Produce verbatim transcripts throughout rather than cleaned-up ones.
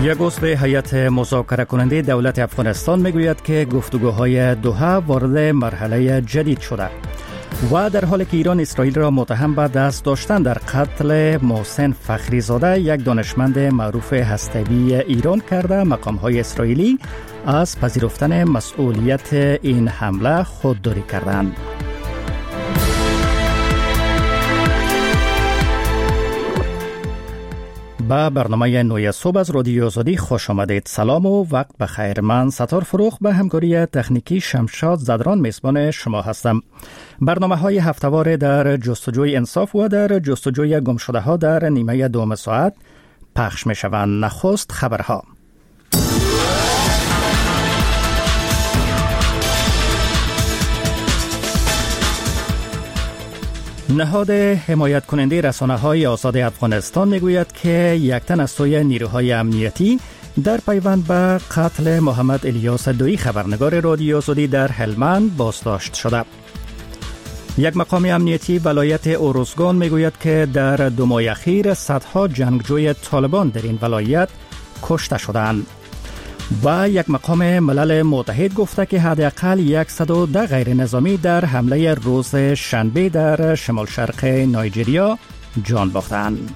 یک عضو هیئت مذاکره کننده دولت افغانستان میگوید که گفتگوهای دوحه وارد مرحله جدید شده و در حالی که ایران اسرائیل را متهم به دست داشتن در قتل محسن فخریزاده، یک دانشمند معروف هسته‌ای ایران کرده، مقام‌های اسرائیلی از پذیرفتن مسئولیت این حمله خودداری کردند. با برنامه نوی صبح از رادیو آزادی خوش آمدید. سلام و وقت بخیر. من ستار فروخ به همکاری تکنیکی شمشاد زدران میزبان شما هستم. برنامه های هفته‌وار در جستجوی انصاف و در جستجوی گمشده ها در نیمه دوم ساعت پخش می شوند. نخست خبرها. نهاد حمایت کننده رسانه های آزاد افغانستان میگوید که یک تن از سوی نیروهای امنیتی در پیوند به قتل محمد الیاس دویی خبرنگار رادیو آزادی در هلمند بازداشت شده. یک مقام امنیتی ولایت اوروزگان میگوید که در دو ماه اخیر صدها جنگجوی طالبان در این ولایت کشته شدند. و یک مقام ملل متحد گفته که حداقل صد و ده غیر نظامی در حمله روز شنبه در شمال شرق نایجریا جان باختند.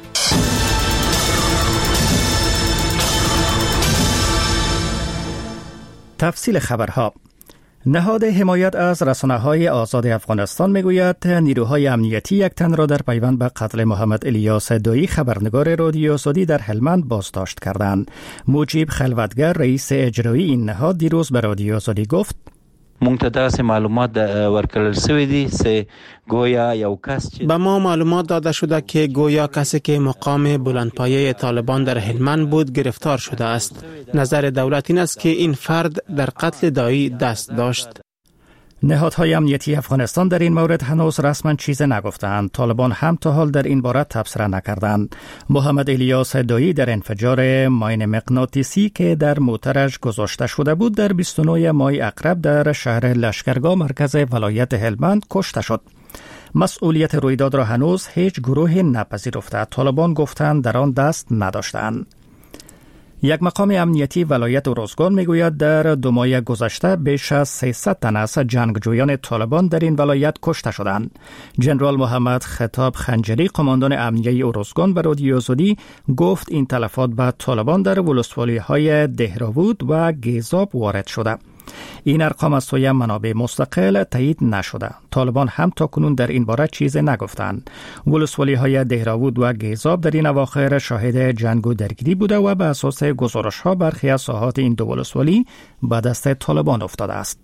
تفصیل خبرها. نهاد حمایت از رسانه‌های آزاد افغانستان میگوید نیروهای امنیتی یک تن را در پیوند به قتل محمد الیاس دویی خبرنگار رادیو آزادی در هلمند بازداشت کردند. مجیب خلوتگر، رئیس اجرایی این نهاد، دیروز به رادیو آزادی گفت: مونږ ته داسې معلومات ورکړل شوی دي چې گویا یو کس چې به ما معلومات داده شده که گویا کسی که مقام بلندپایه طالبان در هلمند بود گرفتار شده است. نظر دولت این است که این فرد در قتل دایی دست داشت. نهادهای امنیتی افغانستان در این مورد هنوز رسما چیز نگفتند. طالبان هم تا حال در این باره تبصره نکردند. محمد الیاس دویی در انفجار ماین مغناطیسی که در موترش گذاشته شده بود در بیست و نه ماه اقرب در شهر لشکرگاه مرکز ولایت هلمند کشته شد. مسئولیت رویداد را هنوز هیچ گروه نپذیرفته. طالبان گفتند در آن دست نداشتند. یک مقام امنیتی ولایت اوروزگان میگوید در دو ماه گذشته بیش از سیصد تن از جنگجویان طالبان در این ولایت کشته شدند. جنرال محمد خطاب خنجری، قماندان امنیه اوروزگان، به رادیو آزادی گفت این تلفات به طالبان در ولسوالی‌های دهراوود و گیزاب وارد شده. این ارقام از سوی منابع مستقل تایید نشده. طالبان هم تا کنون در این باره چیز نگفتند. ولسوالی های دهراوود و گیزاب در این اواخر شاهد جنگ و درگیری بوده و به اساس گزارش ها برخی از ساحات این دو ولسوالی به دست طالبان افتاده است.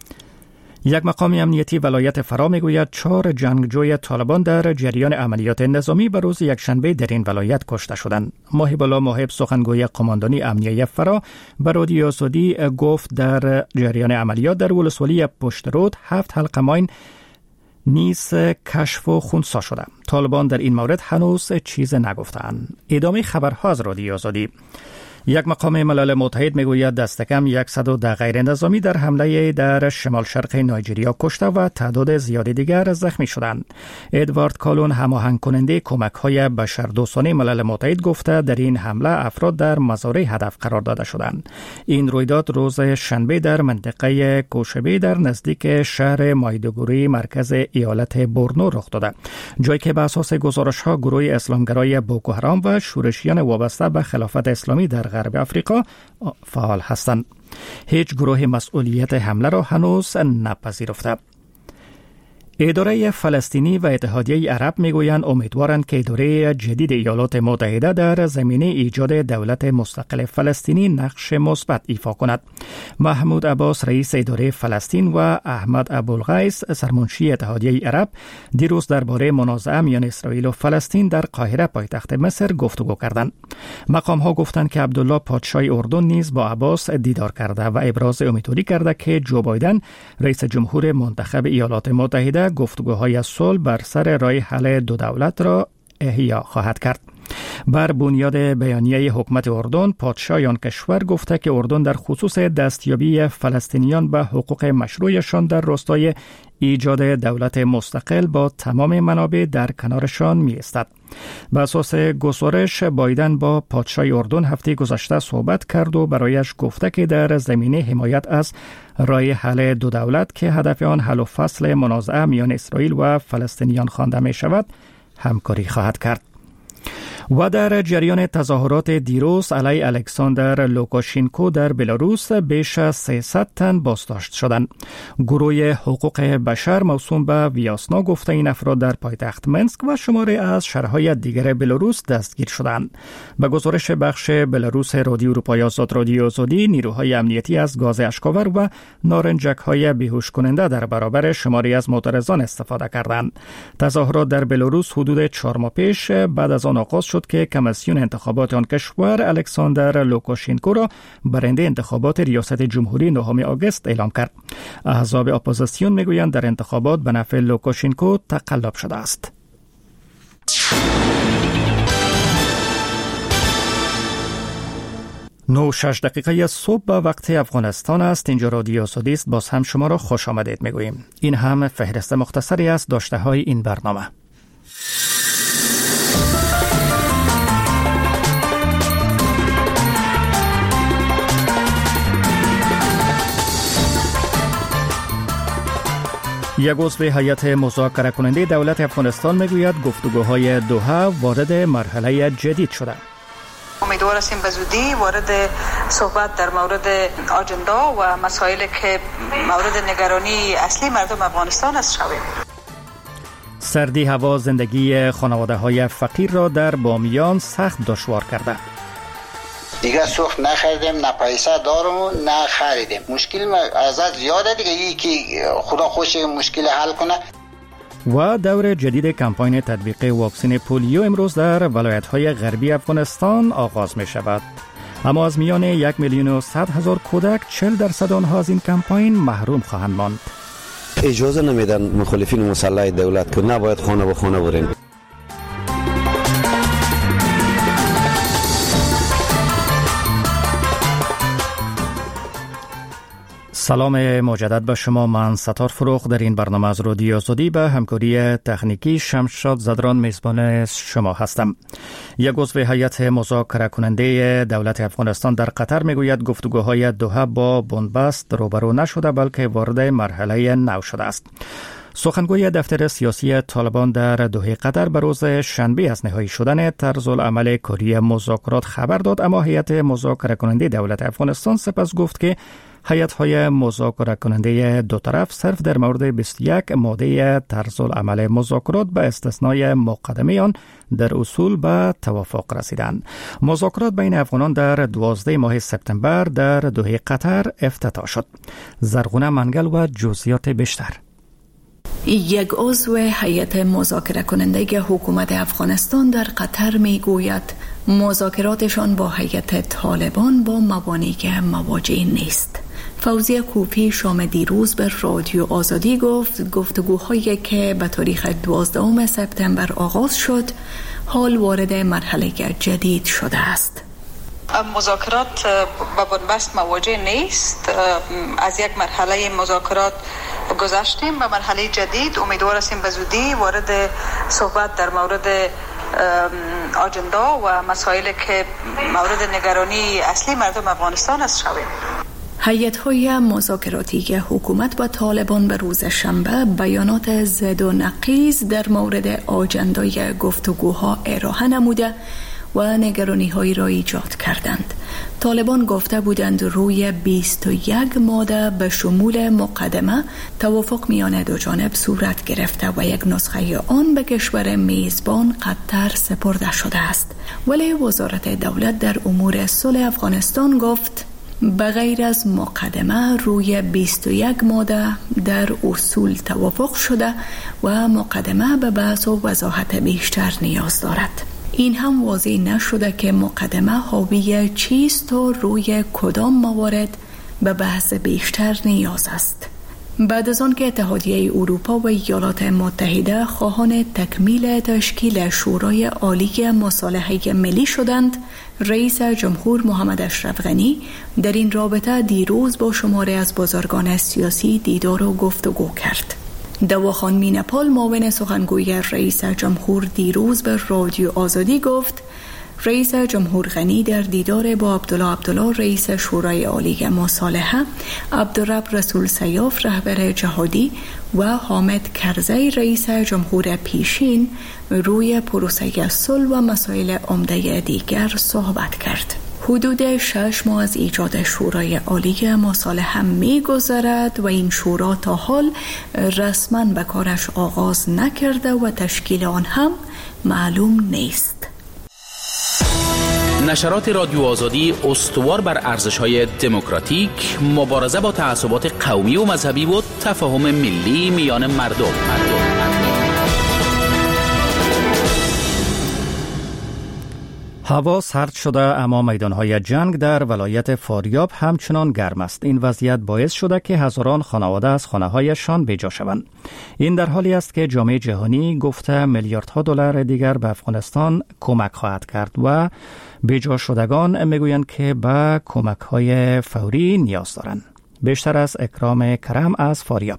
یک مقام امنیتی ولایت فرا میگوید چهار جنگجوی طالبان در جریان عملیات نظامی به روز یکشنبه در این ولایت کشته شدند. ماهی بالا محب، سخنگوی قماندانی امنیه فرا، به رادیو آزادی گفت در جریان عملیات در ولسوالی پشت رود هفت حلقه ماین نیز کشف و خونسا شده. طالبان در این مورد هنوز چیز نگفتند. ادامه خبرها از رادیو آزادی. یک مقام ملل متحد میگوید دست کم صد و ده غیر نظامی در حمله در شمال شرق نایجریا کشته و تعداد زیادی دیگر زخمی شدند. ادوارد کالون، هماهنگ کننده کمک های بشردوستانه ملل متحد، گفته در این حمله افراد در مزارع هدف قرار داده شدند. این رویداد روز شنبه در منطقه کوشبه در نزدیک شهر مایدوگوری مرکز ایالت بورنو رخ داده، جایی که به اساس گزارش ها گروه اسلامگرای بوکو حرام و شورشیان وابسته به خلافت اسلامی در غرب افریقا فعال هستند. هیچ گروه مسئولیت حمله را هنوز نپذیرفته. اداره فلسطینی و اتحادیه عرب میگویند امیدوارند که اداره جدید ایالات متحده در زمینه ایجاد دولت مستقل فلسطینی نقش مثبت ایفا کند. محمود عباس، رئیس اداره فلسطین، و احمد ابوالغیث، سرمنشی اتحادیه عرب، دیروز درباره منازعه میان اسرائیل و فلسطین در قاهره پایتخت مصر گفتگو کردند. مقام ها گفتند که عبدالله پادشاه اردن نیز با عباس دیدار کرده و ابراز امیدواری کرده که جو بایدن، رئیس جمهور منتخب ایالات متحده، گفتگوهای صلح بر سر راه حل دو دولت را احیا خواهد کرد. بر بنیاد بیانیه حکومت اردن، پادشاه آن کشور گفته که اردن در خصوص دستیابی فلسطینیان به حقوق مشروعشان در راستای ایجاد دولت مستقل با تمام منابع در کنارشان می ایستد. به اساس گزارش، بایدن با پادشاه اردن هفته گذشته صحبت کرد و برایش گفته که در زمینه حمایت از راه حل دو دولت که هدف آن حل و فصل منازعه میان اسرائیل و فلسطینیان خوانده می شود، همکاری خواهد کرد. و در جریان تظاهرات دیروز علیه الکساندر لوکاشینکو در بلاروس بیش از سیصد تن بازداشت شدند. گروه حقوق بشر موسوم به ویاسنا گفته این افراد در پایتخت منسک و شماری از شهرهای دیگر بلاروس دستگیر شدند. به گزارش بخش بلاروس رادیو اروپای آزاد رادیو آزادی، نیروهای امنیتی از گاز اشک‌آور و نارنجک‌های بیهوش کننده در برابر شماری از معترضان استفاده کردند. تظاهرات در بلاروس حدود چهار ماه پیش بعد از آن آغاز شد که کمیسیون انتخابات آن کشور الکساندر لوکاشینکو را برنده انتخابات ریاست جمهوری نهم آگوست اعلام کرد. احزاب اپوزیسیون میگویند در انتخابات به نفع لوکاشینکو تقلب شده است. نه و شش دقیقه صبح به وقت افغانستان است. اینجا رادیو آزادی است. باز هم شما را خوش آمدید میگوییم. این هم فهرست مختصری از داشته های این برنامه. یک عضو هیئت مذاکره کننده دولت افغانستان میگوید گفتگوهای دوحه وارد مرحله جدید شده. امیدوار هستیم به زودی وارد صحبت در مورد آجندا و مسائلی که مورد نگرانی اصلی مردم افغانستان است شویم. سردی هوا زندگی خانواده های فقیر را در بامیان سخت دشوار کرده. دیگه سوخت نخریدیم، نه پیسه دارم و نه خریدیم. مشکل ما ازت زیاده دیگه، یکی خدا خوش مشکل حل کنه. و دور جدید کمپاین تطبیق واکسن پولیو امروز در ولایت‌های غربی افغانستان آغاز می شود. اما از میان یک میلیون و صد هزار کودک چهل درصد آنها از این کمپاین محروم خواهند ماند. اجازه نمیدن مخالفین مسلح دولت که نباید خانه به خانه برین. سلام مجدد به شما. من ستار فروغ در این برنامه از رادیو آزادی به همکاری تکنیکی شمشاد زدران میزبان شما هستم. یک عضو هیئت مذاکره کننده دولت افغانستان در قطر میگوید گفتگوهای دوحه با بنبست روبرو نشده بلکه وارد مرحله نو شده است. سخنگوی دفتر سیاسی طالبان در دوحه قطر به روز شنبه از نهایی شدن طرزالعمل کلی مذاکرات خبر داد، اما هیئت مذاکره کننده دولت افغانستان سپس گفت که هیئت‌های مذاکره کننده دو طرف صرف در مورد بیست و یک ماده طرزالعمل مذاکرات به استثنای مقدمه آن در اصول به توافق رسیدند. مذاکرات بین افغانان در دوازده ماه سپتامبر در دوحه قطر افتتاح شد. زرغونه منگل و جزئیات بیشتر. یک عضو هیئت مذاکره کننده حکومت افغانستان در قطر می گوید مذاکراتشان با هیئت طالبان با موانع مواجه نیست. فوزیه کوفی شام دیروز به رادیو آزادی گفت گفتگوهایی که به تاریخ دوازدهم سپتامبر آغاز شد حال وارد مرحله جدید شده است. مذاکرات با بنبست مواجه نیست. از یک مرحله مذاکرات گذشتیم به مرحله جدید. امیدوار هستیم به زودی وارد صحبت در مورد آجندا و مسائلی که مورد نگرانی اصلی مردم افغانستان است شویم. هیئت‌های مذاکراتی حکومت و طالبان به روز شنبه بیانات ضد و نقیض در مورد آجندای گفتگوها ارائه نموده و نگرانی‌هایی را ایجاد کردند. طالبان گفته بودند روی بیست و یک ماده به شمول مقدمه توافق میان دو جانب صورت گرفته و یک نسخه آن به کشور میزبان قطر سپرده شده است. ولی وزارت دولت در امور صلح افغانستان گفت به غیر از مقدمه روی بیست و یک ماده در اصول توافق شده و مقدمه به بحث و وضاحت بیشتر نیاز دارد. این هم واضح نشده که مقدمه حاوی چیست و روی کدام موارد به بحث بیشتر نیاز است. بعد از آن که اتحادیه اروپا و ایالات متحده خواهان تکمیل تشکیل شورای عالی مصالحه ملی شدند، رئیس جمهور محمد اشرف غنی در این رابطه دیروز با شماری از بزرگان سیاسی دیدار و گفتگو کرد. دواخان مینپال معاون سخنگوی رئیس جمهور دیروز به رادیو آزادی گفت رئیس جمهور غنی در دیدار با عبدالله عبدالله رئیس شورای عالی مصالحه، عبدالرب رسول سیاف رهبر جهادی و حامد کرزی رئیس جمهور پیشین روی پروسه صلح و مسائل عمده دیگر صحبت کرد. حدود شش ماه از ایجاد شورای عالی مصالحه می گذرد و این شورا تا حال رسما به کارش آغاز نکرده و تشکیل آن هم معلوم نیست. نشرات رادیو آزادی استوار بر ارزش‌های دموکراتیک، مبارزه با تعصبات قومی و مذهبی و تفاهم ملی میان مردم. هوا سرد شده اما میدانهای جنگ در ولایت فاریاب همچنان گرم است. این وضعیت باعث شده که هزاران خانواده از خانه‌هایشان بیجا شوند. این در حالی است که جامعه جهانی گفته میلیاردها دلار دیگر به افغانستان کمک خواهد کرد و بیجا شدگان میگویند که به کمک‌های فوری نیاز دارند. بیشتر از اکرام کرم از فاریاب.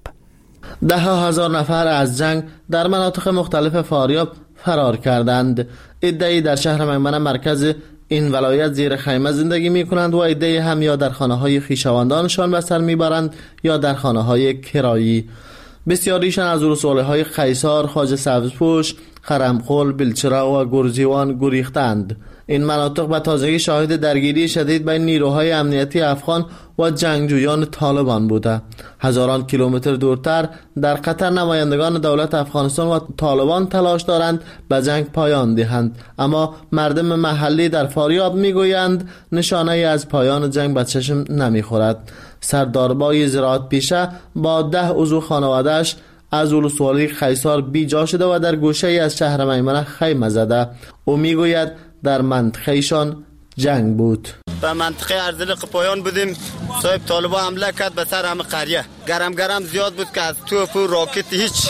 ده هزار نفر از جنگ در مناطق مختلف فاریاب فرار کردند. عده‌ای در شهر منمن مرکز این ولایت زیر خیمه زندگی می کنند و عده‌ای هم یا در خانه‌های خویشاوندانشان به سر میبرند یا در خانه‌های کرایی. بسیاریشان از ولسوالی‌های قیصار، خواجه سبزپوش، خرمخول، بلچرا و گرجیوان گریختند. این مناطق به تازگی شاهد درگیری شدید بین نیروهای امنیتی افغان و جنگجویان طالبان بوده. هزاران کیلومتر دورتر در قطر نمایندگان دولت افغانستان و طالبان تلاش دارند به جنگ پایان دهند، اما مردم محلی در فاریاب میگویند نشانه ای از پایان جنگ به چشم نمیخورد. سرداربای زراعت پیشه با ده عضو خانواده‌اش از ولسوالی قیصار بیجا شده و در گوشه ای از شهر میمنه خیمه زده. او میگوید در منطقهشان جنگ بود. به منطقه ارزلق پایان بودیم، صاحب طالبا حمله کرد به سر همه قریه. گرم گرم زیاد بود که از توپ و راکت هیچ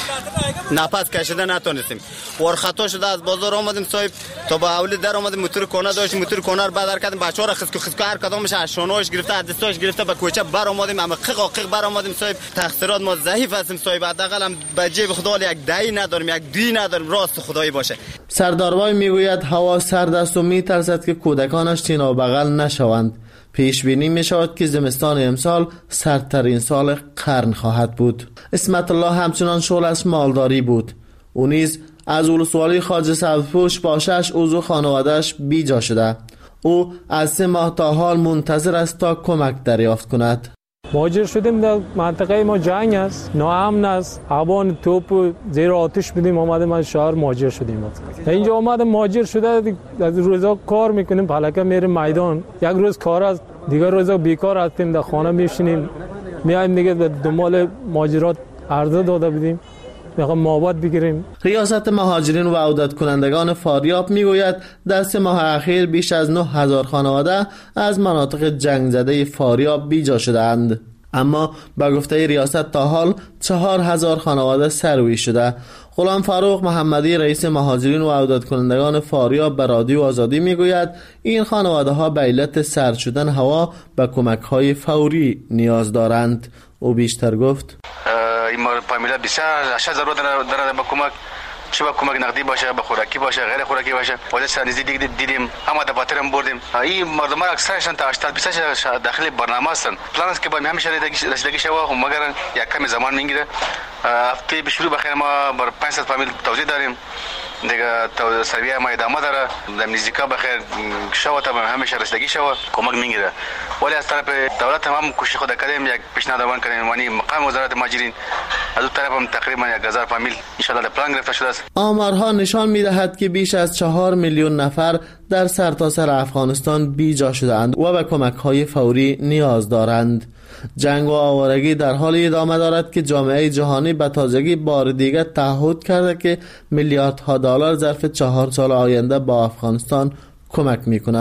نفس کشیده نتونستیم. ورخطا شده از بازار آمدیم صاحب تا با اولی در آمدیم. موتور کنه داشت، موتور کنه رو بدر کردیم. بچه‌ها رو خسکو خسکو هر کدامش از شانه‌اش گرفته، از دستاش گرفته به کوچه بر آمدیم. اما قق قق بر آمدیم صاحب. تقصیرات ما ضعیف هستیم صاحب. حداقل هم به جیب خدا یک دهی نداریم، یک دوی نداریم. راست خدایی باشه. سرداربای میگوید هوا سرد است و میترسد که کودکانش تینا بغل نشوند. پیش بینی می شود که زمستان امسال سردترین سال قرن خواهد بود. اسمت الله همچنان شغلش مالداری بود. او نیز از ولسوالی خواجه سبزپوش با شش عضو خانواده‌اش بیجا شده. او از سه ماه تا حال منتظر است تا کمک دریافت کند. مهاجر شدیم، در منطقه ما جنگ است، ناامن است، هوان توپ زیر آتش بدیم آمدیم از شهر مهاجر شدیم. اینجا آمدیم مهاجر شده، از روزا کار میکنیم، پلکه میریم میدان، یک روز کار است، دیگر روزا بیکار هستیم، در خانه میشینیم، میایم دیگه به دنبال مهاجرات عرضه داده بدیم، میخوام مابات بگیریم. ریاست مهاجرین و عودت کنندگان فاریاب میگوید در سه ماه اخیر بیش از نه هزار خانواده از مناطق جنگ زده فاریاب بیجا شدند، اما با گفته ریاست تا حال چهار هزار خانواده سروی شده. غلام فاروق محمدی رئیس مهاجرین و عودت کنندگان فاریاب به رادیو آزادی میگوید این خانواده ها به علت سرد شدن هوا به کمک های فوری نیاز دارند. او بیشتر گفت این فامیلا بسیار اشد ضرورت داره به کمک، چه به کمک نقدی باشه، به خوراکی باشه، غیر خوراکی باشه. واسه سرنیزی دیدیم، اما دفاتر هم بردیم. این مردم ها اکثرشون تا هشتاد بیست داخل برنامه هستن. پلان است که با همیشه رسیدگی شود، مگر یک کمی زمان میگیره. هفته به شروع بخیر ما بر پنج صد فامیل توزیع داریم. دیگه تو سرویه ما ادامه داره. در نزدیکا بخیر شود تا همیشه رسیدگی شود، کمک میگیره. ولی از طرف دولت هم کوشش خود کردیم، یک پیشنهاد روان کردیم. یعنی مقام وزارت مهاجرین از اون طرف هم تقریبا یک هزار فامیل ان شاء الله پلان گرفته شده است. آمارها نشان می‌دهد که بیش از چهار میلیون نفر در سرتاسر افغانستان بیجا شده‌اند و به کمک‌های فوری نیاز دارند. جنگ و آوارگی در حال ادامه دارد که جامعه جهانی به تازگی بار دیگر تعهد کرده که میلیاردها دلار ظرف چهار سال آینده با افغانستان کمک می‌کند.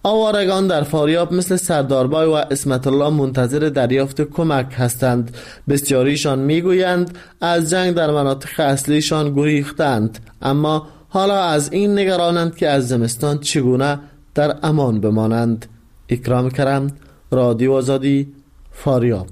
آوارگان در فاریاب مثل سرداربای و اسمت الله منتظر دریافت کمک هستند. بسیاریشان میگویند از جنگ در مناطق اصلیشان گریختند، اما حالا از این نگرانند که از زمستان چگونه در امان بمانند. اکرام کرم، رادیو آزادی، فاریاب.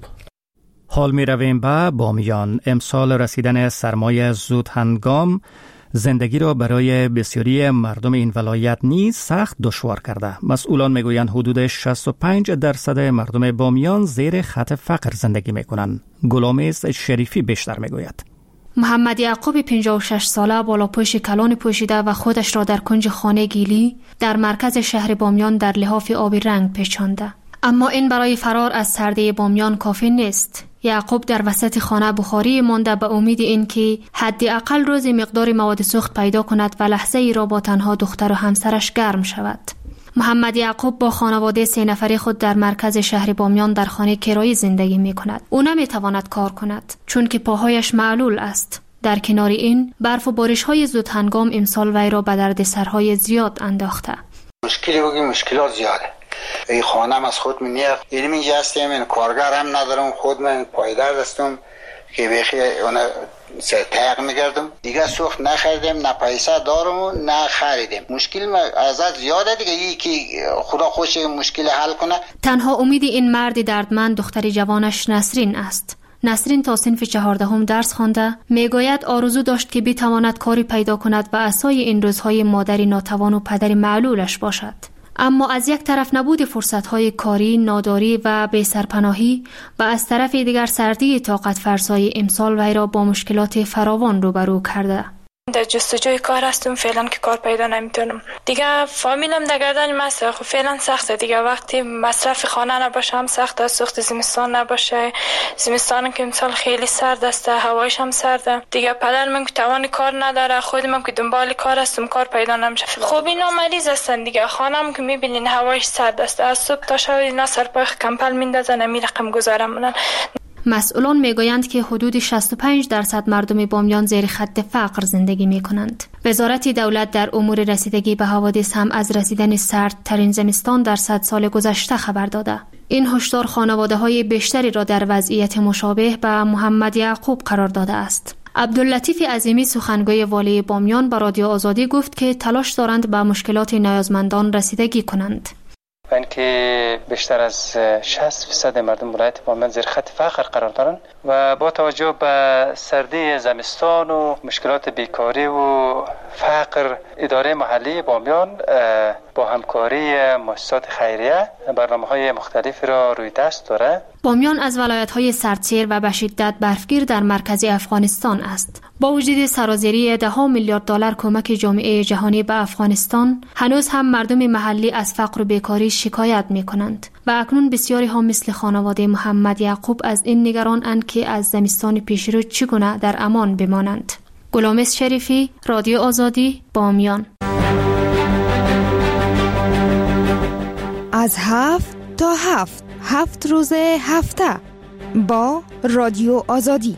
حال می رویم به بامیان. امسال رسیدن سرمایه زود هنگام زندگی را برای بسیاری مردم این ولایت نیز سخت دشوار کرده. مسئولان میگویند حدود شصت و پنج درصد مردم بامیان زیر خط فقر زندگی میکنند. غلامیز شریفی بیشتر میگوید. محمد یعقوب پنجاه و شش ساله بالاپوش کلان پوشیده و خودش را در کنج خانه گیلی در مرکز شهر بامیان در لحاف آبی رنگ پیچانده. اما این برای فرار از سردی بامیان کافی نیست. یعقوب در وسط خانه بخاری مانده به امید این که حداقل روزی مقدار مواد سوخت پیدا کند و لحظه ای را با تنها دختر و همسرش گرم شود. محمد یعقوب با خانواده سه نفری خود در مرکز شهر بامیان در خانه کرایی زندگی می کند. او نمی تواند کار کند چون که پاهایش معلول است. در کنار این برف و بارش های زود هنگام امسال وی را به دردسرهای زیاد انداخته. مشکلی بگیم مشکلات زیاده. ای خانم از خود من نیاق علم اینجا هستیم، این کارگر هم ندارم، خود من پایدار هستم که بیخی اونا تیق میگردم دیگه. سوخت نخریدیم، نه پیسه دارم نه خریدیم. مشکل ازت زیاده دیگه. یکی خدا خوش مشکل حل کنه. تنها امید این مرد دردمند دختر جوانش نسرین است. نسرین تا صنف چهاردهم درس خوانده. میگوید آرزو داشت که بتواند کاری پیدا کند و عصای این روزهای مادری ناتوان و پدری معلولش باشد. اما از یک طرف نبود فرصت‌های کاری، ناداری و بی‌سرپناهی و از طرف دیگر سردی طاقت فرسای امسال وی را با مشکلات فراوان روبرو کرده. در جستجوی کار هستم، فعلا که کار پیدا نمیتونم. دیگه فامیلم در گردن ماست. خب فعلا سخته دیگه. وقتی مصرف خانه نباشه هم سخته، سوخت زمستان نباشه. زمستان که امسال خیلی سرد است، هوایش هم سرده. دیگه پدرم که توان کار نداره، خودم که دنبال کار هستم، کار پیدا نمیشه. خب اینا مریض هستن دیگه. خانم که میبینین هوایش سرد است، از صبح تا شب اینا سرپای کمپل میندازن، می رقم گذارم. مسئولان میگویند که حدود شصت و پنج درصد مردم بامیان زیر خط فقر زندگی می کنند. وزارت دولت در امور رسیدگی به حوادث هم از رسیدن سردترین زمستان در صد سال گذشته خبر داده. این هشدار خانواده‌های بیشتری را در وضعیت مشابه به محمد یعقوب قرار داده است. عبداللطیف عظیمی سخنگوی والی بامیان به رادیو آزادی گفت که تلاش دارند به مشکلات نیازمندان رسیدگی کنند. این که بیشتر از شصت درصد مردم ولایت بامیان زیر خط فقر قرار دارند و با توجه به سردی زمستان و مشکلات بیکاری و فقر، اداره محلی بامیان با همکاری مؤسسات خیریه برنامه‌های مختلفی را روی دست داره. بامیان از ولایت‌های سردسیر و به شدت برفگیر در مرکز افغانستان است. با وجود سرازیری ده ها میلیارد دلار کمک جامعه جهانی به افغانستان، هنوز هم مردم محلی از فقر و بیکاری شکایت می‌کنند و اکنون بسیاری ها مثل خانواده محمد یعقوب از این نگران اند که از زمستان پیشرو چگونه در امان بمانند. غلامیز شریفی، رادیو آزادی، بامیان. از هفت تا هفت هفت روز هفته با رادیو آزادی.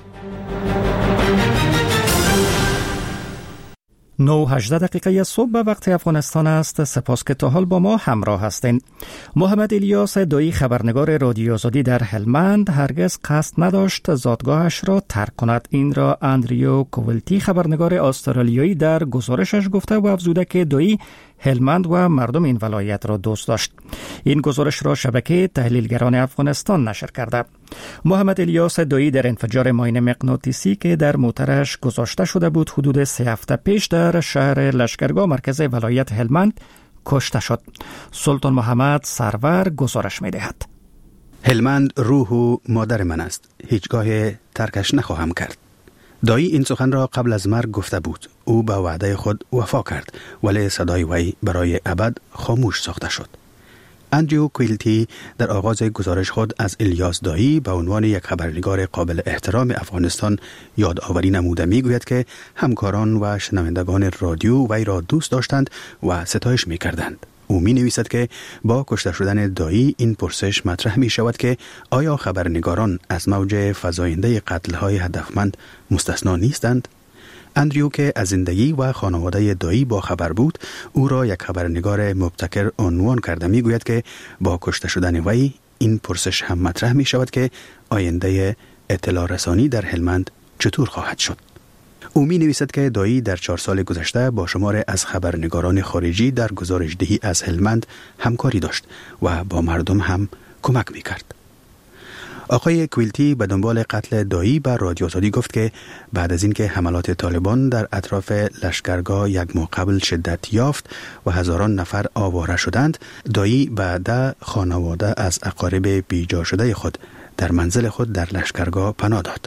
نه و هجده دقیقه صبح به وقت افغانستان است. سپاس که تا حال با ما همراه هستین. محمد الیاس دایی خبرنگار رادیو آزادی در هلمند هرگز قصد نداشت زادگاهش را ترک کند. این را اندریو کوولتی خبرنگار استرالیایی در گزارشش گفته و افزوده که دایی هلمند و مردم این ولایت را دوست داشت. این گزارش را شبکه تحلیلگران افغانستان نشر کرده. محمد الیاس دایی در انفجار ماین مغناطیسی که در موترش گذاشته شده بود حدود سه هفته پیش در شهر لشکرگاه مرکز ولایت هلمند کشته شد. سلطان محمد سرور گزارش می دهد. هلمند روح و مادر من است. هیچگاه ترکش نخواهم کرد. دایی این سخن را قبل از مرگ گفته بود. او به وعده خود وفا کرد ولی صدای وی برای ابد خاموش ساخته شد. اندریو کویلتی در آغاز گزارش خود از الیاس دایی به عنوان یک خبرنگار قابل احترام افغانستان یادآوری نموده میگوید که همکاران و شنوندگان رادیو وی را دوست داشتند و ستایش میکردند. او می نویسد که با کشته شدن دایی این پرسش مطرح می شود که آیا خبرنگاران از موج فزاینده قتل‌های هدفمند مستثنا نیستند؟ اندریو که از زندگی و خانواده دایی با خبر بود، او را یک خبرنگار مبتکر عنوان کرده. می گوید که با کشته شدن وی این پرسش هم مطرح می شود که آینده اطلاع رسانی در هلمند چطور خواهد شد. او می نویسد که دایی در چهار سال گذشته با شمار از خبرنگاران خارجی در گزارش دهی از هلمند همکاری داشت و با مردم هم کمک می کرد. آقای کویلتی به دنبال قتل دایی به رادیو آزادی گفت که بعد از اینکه حملات طالبان در اطراف لشکرگاه یک ماه قبل شدت یافت و هزاران نفر آواره شدند، دایی بعد خانواده از اقارب بیجا شده خود در منزل خود در لشکرگاه پناه داد.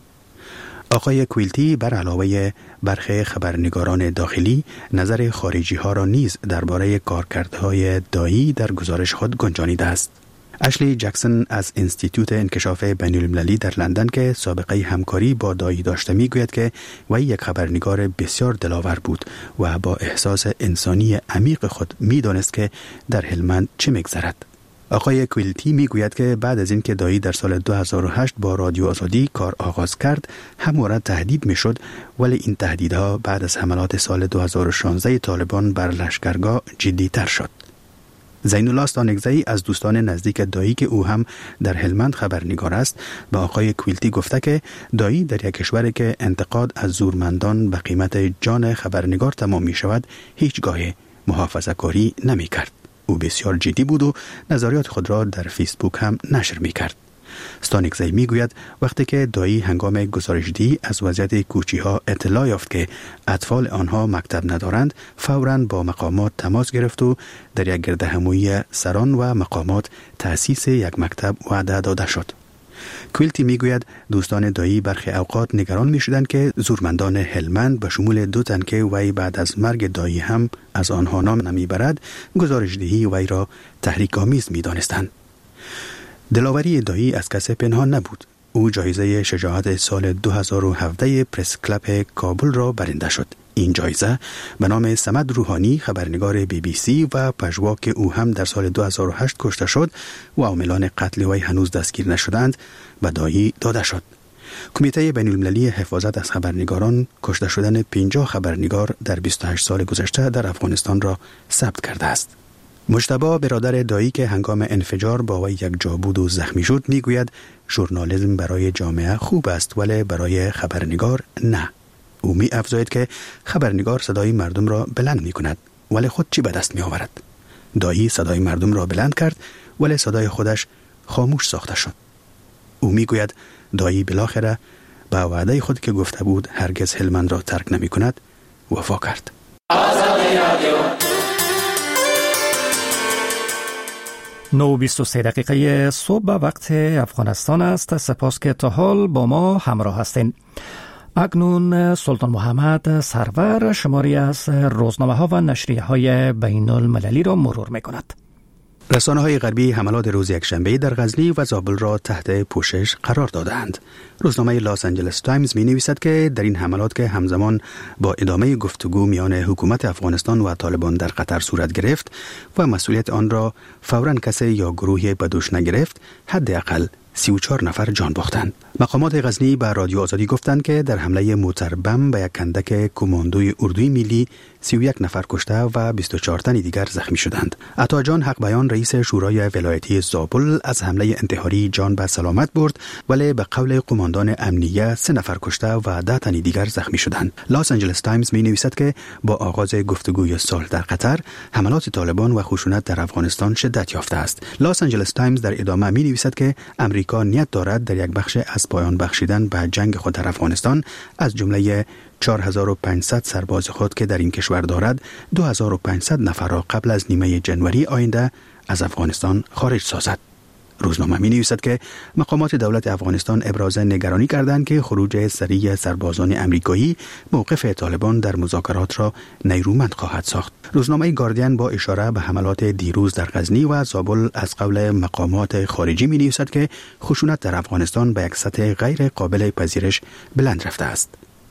آقای کویلتی بر علاوه برخی خبرنگاران داخلی نظر خارجی ها را نیز درباره کارکردهای دایی در گزارش خود گنجانیده است. اشلی جکسون از انستیتوت انکشاف بین المللی در لندن که سابقه همکاری با دایی داشته می گوید که وی یک خبرنگار بسیار دلاور بود و با احساس انسانی عمیق خود می دانست که در هلمند چه می‌گذرد. آقای کویلتی می گوید که بعد از اینکه دایی در سال دو هزار و هشت با رادیو آزادی کار آغاز کرد، همواره تهدید می شد، ولی این تهدیدها بعد از حملات سال دو هزار و شانزده طالبان بر لشکرگاه جدی تر شد. زین الله استانگزی از دوستان نزدیک دایی که او هم در هلمند خبرنگار است، به آقای کویلتی گفته که دایی در یک کشوری که انتقاد از زورمندان به قیمت جان خبرنگار تمام می شود، هیچگاه محافظه کاری نمی کرد. او بسیار جدی بود و نظریات خود را در فیسبوک هم نشر می کرد. استانگزی می گوید وقتی که دایی هنگام گزارشدهی از وضعیت کوچی ها اطلاع یافت که اطفال آنها مکتب ندارند، فوراً با مقامات تماس گرفت و در یک گردهمایی سران و مقامات تأسیس یک مکتب وعده داده شد. کویلتی می گوید دوستان دایی برخی اوقات نگران می شدند که زورمندان هلمند به شمول دو تن که وی بعد از مرگ دایی هم از آنها نام نمی برد، گزارشدهی وی را تحریک آمیز می دانستند. دلاوری دایی از کسی پنهان نبود. او جایزه شجاعت سال دو هزار و هفده پرس کلب کابل را برنده شد. این جایزه به نام صمد روحانی، خبرنگار بی بی سی و پژوا که او هم در سال دو هزار و هشت کشته شد و عاملان قتل وی هنوز دستگیر نشدند، به دایی داده شد. کمیته بین المللی حفاظت از خبرنگاران کشته شدن پنجاه خبرنگار در بیست و هشت سال گذشته در افغانستان را ثبت کرده است. مجتبی برادر دایی که هنگام انفجار با وی یک جا بود و زخمی شد میگوید ژورنالیسم برای جامعه خوب است ولی برای خبرنگار نه. او می افزاید که خبرنگار صدای مردم را بلند می کند ولی خود چی به دست می آورد. دایی صدای مردم را بلند کرد ولی صدای خودش خاموش ساخته شد. او می گوید دایی بالاخره به وعده خود که گفته بود هرگز هلمند را ترک نمی کند وفا کرد. نه و بیست و سه دقیقه صبح وقت افغانستان است. سپاس که تا حال با ما همراه هستین. اکنون سلطان محمد سرور شماری از روزنامه ها و نشریه های بین المللی را مرور می کند. رسانه های غربی حملات روز یکشنبه در غزنی و زابل را تحت پوشش قرار دادند. روزنامه لاس آنجلس تایمز می نویسد که در این حملات که همزمان با ادامه گفتگو میان حکومت افغانستان و طالبان در قطر صورت گرفت و مسئولیت آن را فوراً کسی یا گروهی به دوش نگرفت، حداقل سی و چهار نفر جان باختند. مقامات غزنی به رادیو آزادی گفتند که در حمله موتر بم به یک کندک کماندوی اردوی ملی سی و یک نفر کشته و بیست و چهار تن دیگر زخمی شدند. عطا جان حق بیان رئیس شورای ولایتی زابل از حمله انتحاری جان به سلامت برد ولی به قول قماندان امنیه سه نفر کشته و ده تن دیگر زخمی شدند. لاس آنجلس تایمز می نویسد که با آغاز گفتگوی صلح در قطر، حملات طالبان و خشونت در افغانستان شدت یافته است. لاس آنجلس تایمز در ادامه می نویسد که امریکا نیت دارد در یک بخش از پایان بخشیدن به جنگ خود در افغانستان از جمله چهار هزار و پانصد سرباز خود که در این کشور دارد، دو هزار و پانصد نفر را قبل از نیمه جنوری آینده از افغانستان خارج سازد. روزنامه می نویسد که مقامات دولت افغانستان ابراز نگرانی کردند که خروج سریع سربازان امریکایی موقف طالبان در مذاکرات را نیرومند خواهد ساخت. روزنامه گاردین با اشاره به حملات دیروز در غزنی و زابل از قول مقامات خارجی می نویسد که خشونت در افغانستان به یک سطح غیر قابل پذیرش بلند رفته است.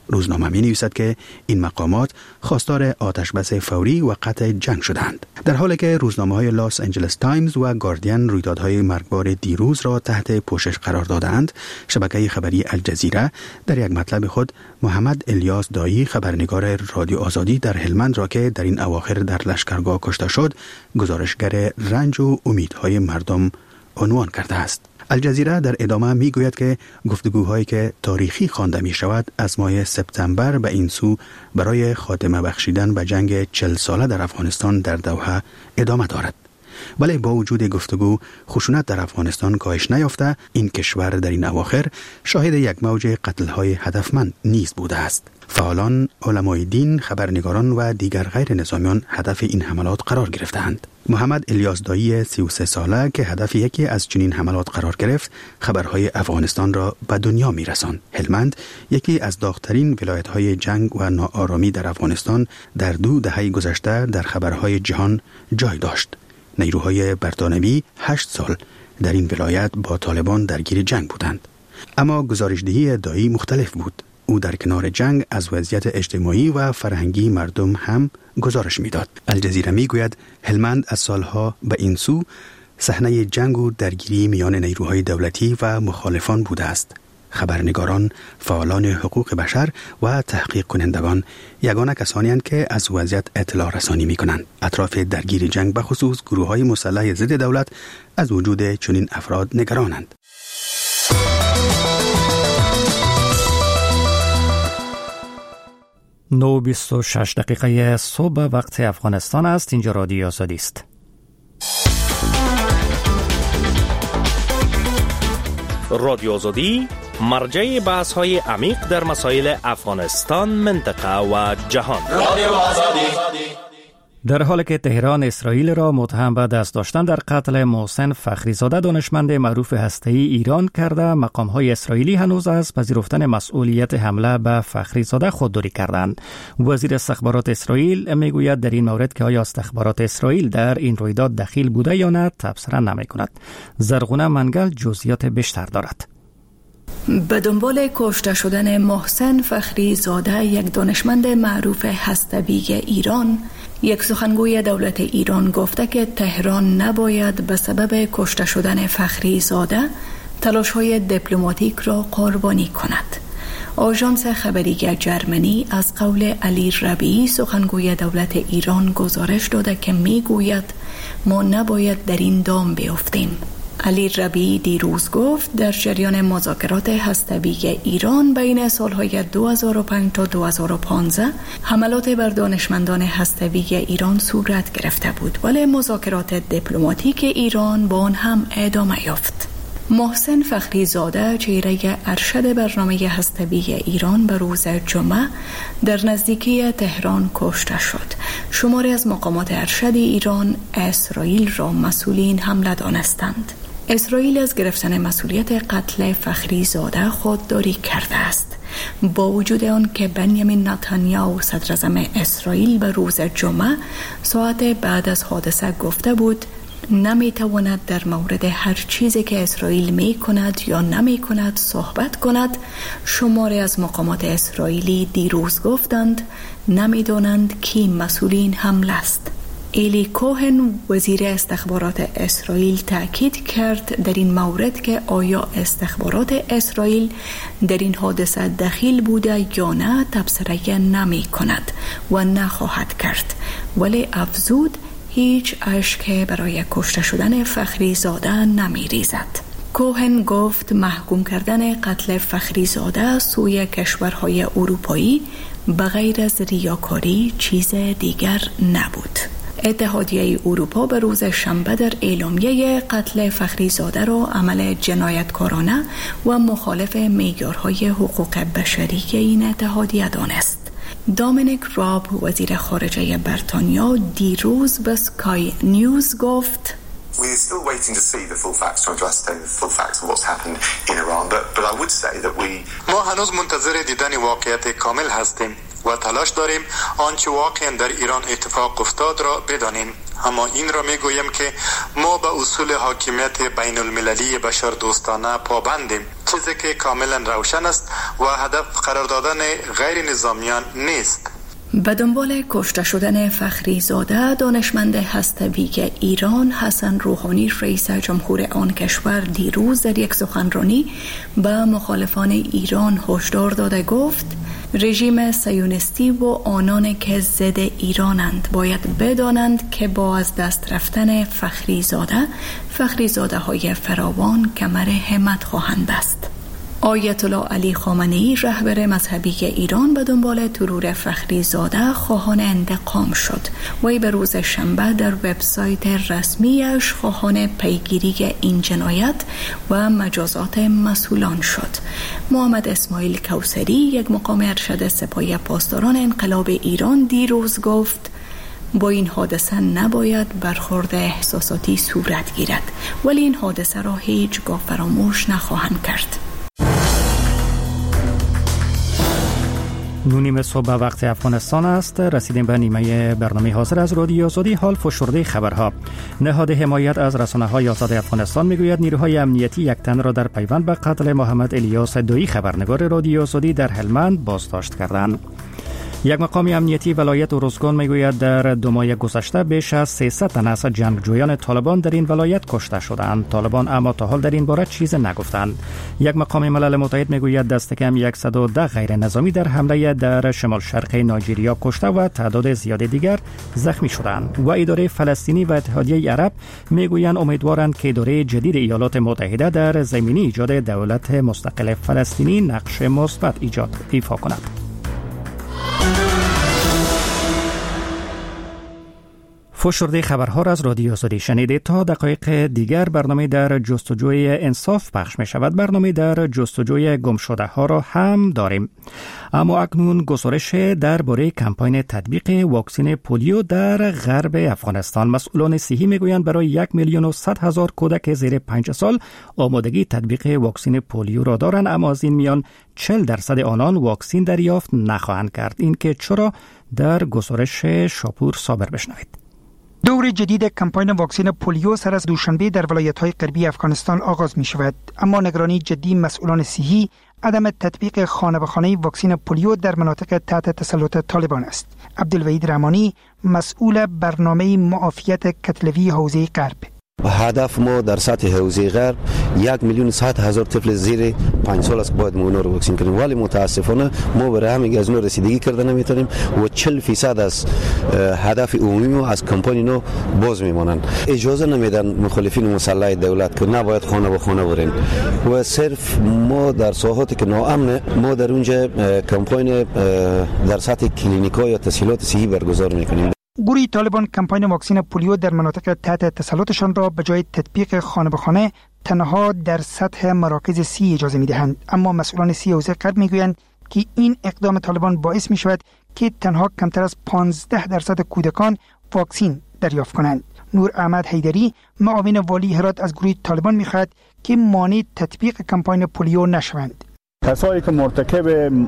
روزنامه می نویسد که این مقامات خواستار آتش بس فوری و قطع جنگ شدند، در حالی که روزنامه های لاس آنجلس تایمز و گاردین رویدادهای مرگبار دیروز را تحت پوشش قرار دادند. شبکه خبری الجزیره در یک مطلب خود محمد الیاس دایی، خبرنگار رادیو آزادی در هلمند را که در این اواخر در لشکرگاه کشته شد، گزارشگر رنج و امیدهای مردم عنوان کرده است. الجزیره در ادامه می گوید که گفتگوهایی که تاریخی خوانده می شود از ماه سپتامبر به این سو برای خاتمه بخشیدن به جنگ چهل ساله در افغانستان در دوحه ادامه دارد. ولی با وجود گفتگو، خشونت در افغانستان کاهش نیافته، این کشور در این اواخر شاهد یک موج قتل‌های هدفمند نیز بوده است. فعالان، علمای دین، خبرنگاران و دیگر غیر نظامیان هدف این حملات قرار گرفتند. محمد الیاس دایی سی و سه ساله که هدف یکی از چنین حملات قرار گرفت، خبرهای افغانستان را به دنیا میرساند. هلمند یکی از داغ‌ترین ولایت‌های جنگ و ناآرامی در افغانستان در دو دهه گذشته در خبرهای جهان جای داشت. نیروهای برتانوی هشت سال در این ولایت با طالبان درگیر جنگ بودند. اما گزارشدهی دایی مختلف بود. او در کنار جنگ از وضعیت اجتماعی و فرهنگی مردم هم گزارش میداد. الجزیره میگوید هلمند از سالها به این سو صحنه جنگ و درگیری میان نیروهای دولتی و مخالفان بوده است. خبرنگاران، فعالان حقوق بشر و تحقیق کنندگان یگانه کسانی هستند که از وضعیت اطلاع رسانی می کنند. اطراف درگیری جنگ به خصوص گروه های مسلح ضد دولت از وجود چنین افراد نگرانند. نه و بیست و شش دقیقه صبح وقت افغانستان است. اینجا رادیو آزادی است. رادیو آزادی مرجع بحث های عمیق در مسائل افغانستان، منطقه و جهان. رادیو آزادی. در حالی که تهران اسرائیل را متهم به دست داشتن در قتل محسن فخریزاده دانشمند معروف هسته‌ای ایران کرده، مقام‌های اسرائیلی هنوز از پذیرفتن مسئولیت حمله به فخریزاده خودداری کردند. وزیر استخبارات اسرائیل میگوید در این مورد که آیا استخبارات اسرائیل در این رویداد دخیل بوده یا نه تبصره نمی‌کند. زرغونه منگل جزئیات بیشتر دارد. به دنبال کشته شدن محسن فخریزاده، یک دانشمند معروف هسته‌ای ایران، یک سخنگوی دولت ایران گفته که تهران نباید به سبب کشته شدن فخریزاده تلاش‌های دیپلماتیک را قربانی کند. آژانس خبری جرمنی از قول علی ربیعی، سخنگوی دولت ایران، گزارش داده که میگوید ما نباید در این دام بیفتیم. علی ربیعی دیروز گفت در جریان مذاکرات هسته‌ای ایران بین سالهای دو هزار و پنج تا دو هزار و پانزده حملات بر دانشمندان هسته‌ای ایران صورت گرفته بود، ولی مذاکرات دیپلماتیک ایران با آن هم ادامه یافت. محسن فخریزاده، چهره ارشد برنامه هسته‌ای ایران، به روز جمعه در نزدیکی تهران کشته شد. شماری از مقامات ارشد ایران اسرائیل را مسئول این حمله دانستند. اسرائیل از گرفتن مسئولیت قتل فخریزاده خودداری کرده است. با وجود آن که بنیامین نتانیاهو صدراعظم اسرائیل به روز جمعه ساعت بعد از حادثه گفته بود نمیتواند در مورد هر چیزی که اسرائیل می کند یا نمی کند صحبت کند، شماری از مقامات اسرائیلی دیروز گفتند نمیدانند کی مسئول این حمله است. ایلی کوهن، وزیر استخبارات اسرائیل، تاکید کرد در این مورد که آیا استخبارات اسرائیل در این حادثه دخیل بوده یا نه تبصره نمی کند و نخواهد کرد، ولی افزود هیچ اشک برای کشته شدن فخریزاده نمی ریزد. کوهن گفت محکوم کردن قتل فخریزاده سوی کشورهای اروپایی بغیر از ریاکاری چیز دیگر نبود. اتحادیه اروپا به روز شنبه در اعلامیه قتل فخریزاده را عمل جنایتکارانه و مخالف معیارهای حقوق بشری این اتحادیه دانست. دامینیک راب، وزیر خارجه بریتانیا، دیروز به سکای نیوز گفت We're still waiting to see the full facts, trying to ascertain the full facts of what's happened in Iran, but, but I would say that we ما هنوز منتظر دیدن واقعیت کامل هستیم و تلاش داریم آنچه واقعا در ایران اتفاق افتاد را بدانیم. اما این را می گویم که ما به اصول حاکمیت بین المللی بشر دوستانه پابندیم، چیزی که کاملا روشن است و هدف قرار دادن غیر نظامیان نیست. به دنبال کشته شدن فخری زاده، دانشمند هسته‌ای ایران حسن روحانی رئیس جمهور آن کشور دیروز در یک سخنرانی به مخالفان ایران هشدار داده گفت رژیم صهیونیستی و آنان که ضد ایرانند باید بدانند که با از دست رفتن فخری زاده فخری زاده های فراوان کمر همت خواهند بست. آیت الله علی خامنه‌ای رهبر مذهبی ایران به دنبال ترور فخری زاده خواهان انتقام شد. وی به روز شنبه در وبسایت رسمیش خواهان پیگیری این جنایت و مجازات مسئولان شد. محمد اسماعیل کوثری، یک مقام ارشد سپاه پاسداران انقلاب ایران، دیروز گفت با این حادثه نباید برخورد احساساتی صورت گیرد، ولی این حادثه را هیچگاه فراموش نخواهند کرد. نونیم صبح وقت افغانستان است. رسیدیم به نیمه برنامه حاضر از رادیو آزادی. حال فشرده خبرها. نهاد حمایت از رسانه‌های آزاد افغانستان میگوید نیروهای امنیتی یک تن را در پیوند به قتل محمد الیاس دویی خبرنگار رادیو آزادی در هلمند بازداشت کردند. یک مقام امنیتی ولایت ارزگان میگوید در دو ماه گذشته بیش از سیصد تن از جنگجویان طالبان در این ولایت کشته شدند. طالبان اما تا حال در این باره چیز نگفتند. یک مقام ملل متحد میگوید دست کم صد و ده غیر نظامی در حمله در شمال شرقی نایجریا کشته و تعداد زیاد دیگر زخمی شدند. و اداره فلسطینی و اتحادیه عرب میگویند امیدوارند که اداره جدید ایالات متحده در زمینه ایجاد دولت مستقل فلسطینی نقش مثبت ایجاد ایفا کند. فشرده خبرها را از رادیو آزادی شنیدید. تا دقایق دیگر برنامه در جستجوی انصاف پخش می شود. برنامه در جستجوی گم شده ها را هم داریم. اما اکنون گزارش درباره کمپاین تطبیق واکسن پولیو در غرب افغانستان. مسئولان صحی می گویند برای یک میلیون و صد هزار کودک زیر پنج سال آمادگی تطبیق واکسن پولیو را دارند، اما از این میان چهل درصد آنان واکسن دریافت نخواهند کرد. این که چرا در گزارش شاپور صابر بشنوید. دور جدید کمپاین واکسن پولیو سر از دوشنبه در ولایت‌های غربی افغانستان آغاز می شود، اما نگرانی جدی مسئولان صحی عدم تطبیق خانه به خانه واکسن پولیو در مناطق تحت تسلط طالبان است. عبدالوحید رحمانی، مسئول برنامه معافیت کتلوی حوزه غرب: هدف ما در سطح حوزه غرب یک میلیون صد هزار طفل زیر پنج سال است باید ما اونا رو واکسین کنیم، ولی متاسفانه ما برای همین از اونا رسیدگی کرده نمیتونیم و چهل فیصد از هدف عمومی ما از کمپانی نو باز میمانند. اجازه نمیدن مخالفین مسلح دولت که نباید خانه به خانه برین و صرف ما در ساحاتی که ناامنه ما در اونجا کمپاین در سطح کلینیکا یا تسهیلات صحی برگزار میکنیم. گروه طالبان کمپاین واکسن پولیو در مناطق تحت تسلطشان را به جای تطبیق خانه به خانه تنها در سطح مراکز سی اجازه می‌دهند، اما مسئولان سی حوزه غرب می‌گویند که این اقدام طالبان باعث می‌شود که تنها کمتر از پانزده درصد کودکان واکسن دریافت کنند. نور احمد حیدری، معاون والی هرات، از گروه طالبان می‌خواهد که مانع تطبیق کمپاین پولیو نشوند. کسایی که مرتکب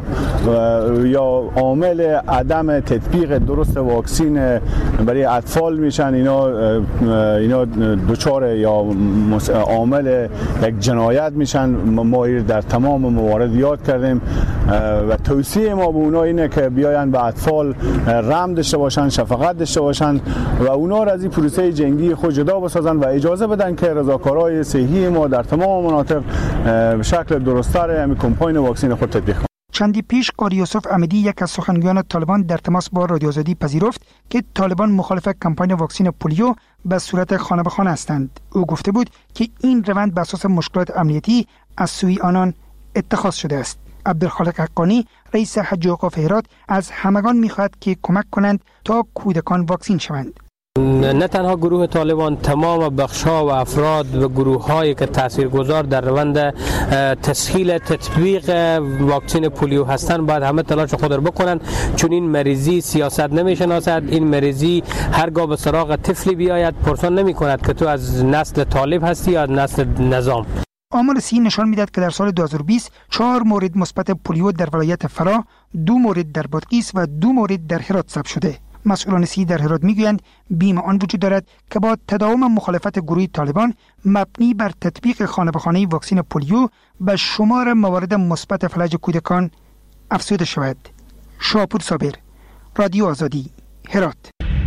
یا عامل عدم تطبیق درست واکسن برای اطفال میشن، اینا اینا دچار یا عامل یک جنایت میشن. ما در تمام موارد یاد کردیم و توصیه ما به اونا اینه که بیاین به اطفال رحم داشته باشن، شفقت داشته باشن و اونا را از این پروسه جنگی خود جدا بسازن و اجازه بدن که رضاکارای صحی ما در تمام مناطق به شکل درست‌تر همین کمپاین واکسن خود تطبیق کنند. چندی پیش قاری یوسف احمدی، یک از سخنگویان طالبان، در تماس با رادیو آزادی پذیرفت که طالبان مخالف کمپاین واکسن پولیو به صورت خانه به خانه هستند. او گفته بود که این روند بر اساس مشکلات امنیتی از سوی آنان اتخاذ شده است. عبدالخالق حقانی، رئیس حج و اوقاف هرات، از همگان می‌خواهد که کمک کنند تا کودکان واکسین شوند. نه تنها گروه طالبان، تمام بخش‌ها و افراد و گروه‌هایی که تاثیرگذار در روند تسهیل تطبیق واکسن پولیو هستند باید همه تلاش خود را بکنند، چون این مریضی سیاست نمی‌شناسد. این مریضی هرگاه به سراغ طفلی بیاید پرسان نمی‌کند که تو از نسل طالب هستی یا از نسل نظام. آمار سی نشان می‌دهد که در سال دو هزار و بیست چهار مورد مثبت پولیو در ولایت فرا، دو مورد در بادغیس و دو مورد در هرات ثبت شده. مسئولان سی در هرات میگویند بیم آن وجود دارد که با تداوم مخالفت گروه طالبان مبنی بر تطبیق خانه به خانه واکسن پولیو به شمار موارد مثبت فلج کودکان افزوده شود. شاپور صابر، رادیو آزادی، هرات.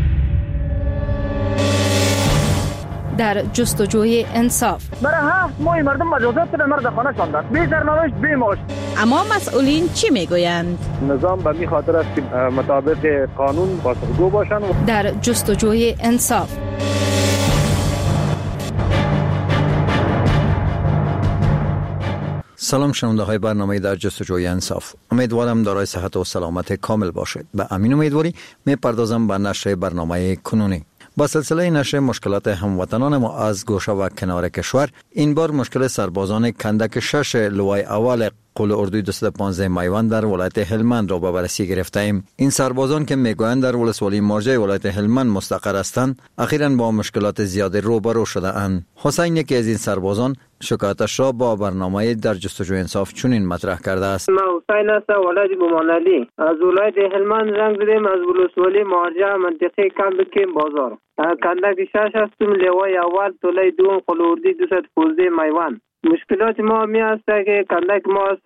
در جستجوی انصاف برای هفت ماه مردم مجازات به مرد خانه شاندن، بی سرنوشت بی معاش. اما مسئولین چی میگویند؟ نظام به می خاطر است که مطابق قانون پاسخگو باشند. در جستجوی انصاف. سلام شنونده های برنامه در جستجوی انصاف. امیدوارم دارای صحت و سلامت کامل باشید. به امین امیدواری می پردازم به نشر برنامه کنونی. با سلسله نشر مشکلات هموطنان ما از گوشه و کنار کشور، این بار مشکل سربازان کندک شش لوای اول قول اردوی دویست و پانزده میوند در ولایت هلمند را به بررسی گرفته ایم. این سربازان که میگویند در ولسوالی مارجه ولایت هلمند مستقر هستند، اخیراً با مشکلات زیاد روبرو شده اند. حسین یکی از این سربازان شکایتش را با برنامه در جستجوی انصاف چنین مطرح کرده است. ما حسین هستم، ولایت بومانعلی. از ولایت هلمند زنگ زدیم، از ولسوالی مارجه منطقه کمبک بازار. کندک شش هستیم، لوای اول توله دوم قول اردوی دویست و پانزده میوند. مشکلات ما می است که کندک ما است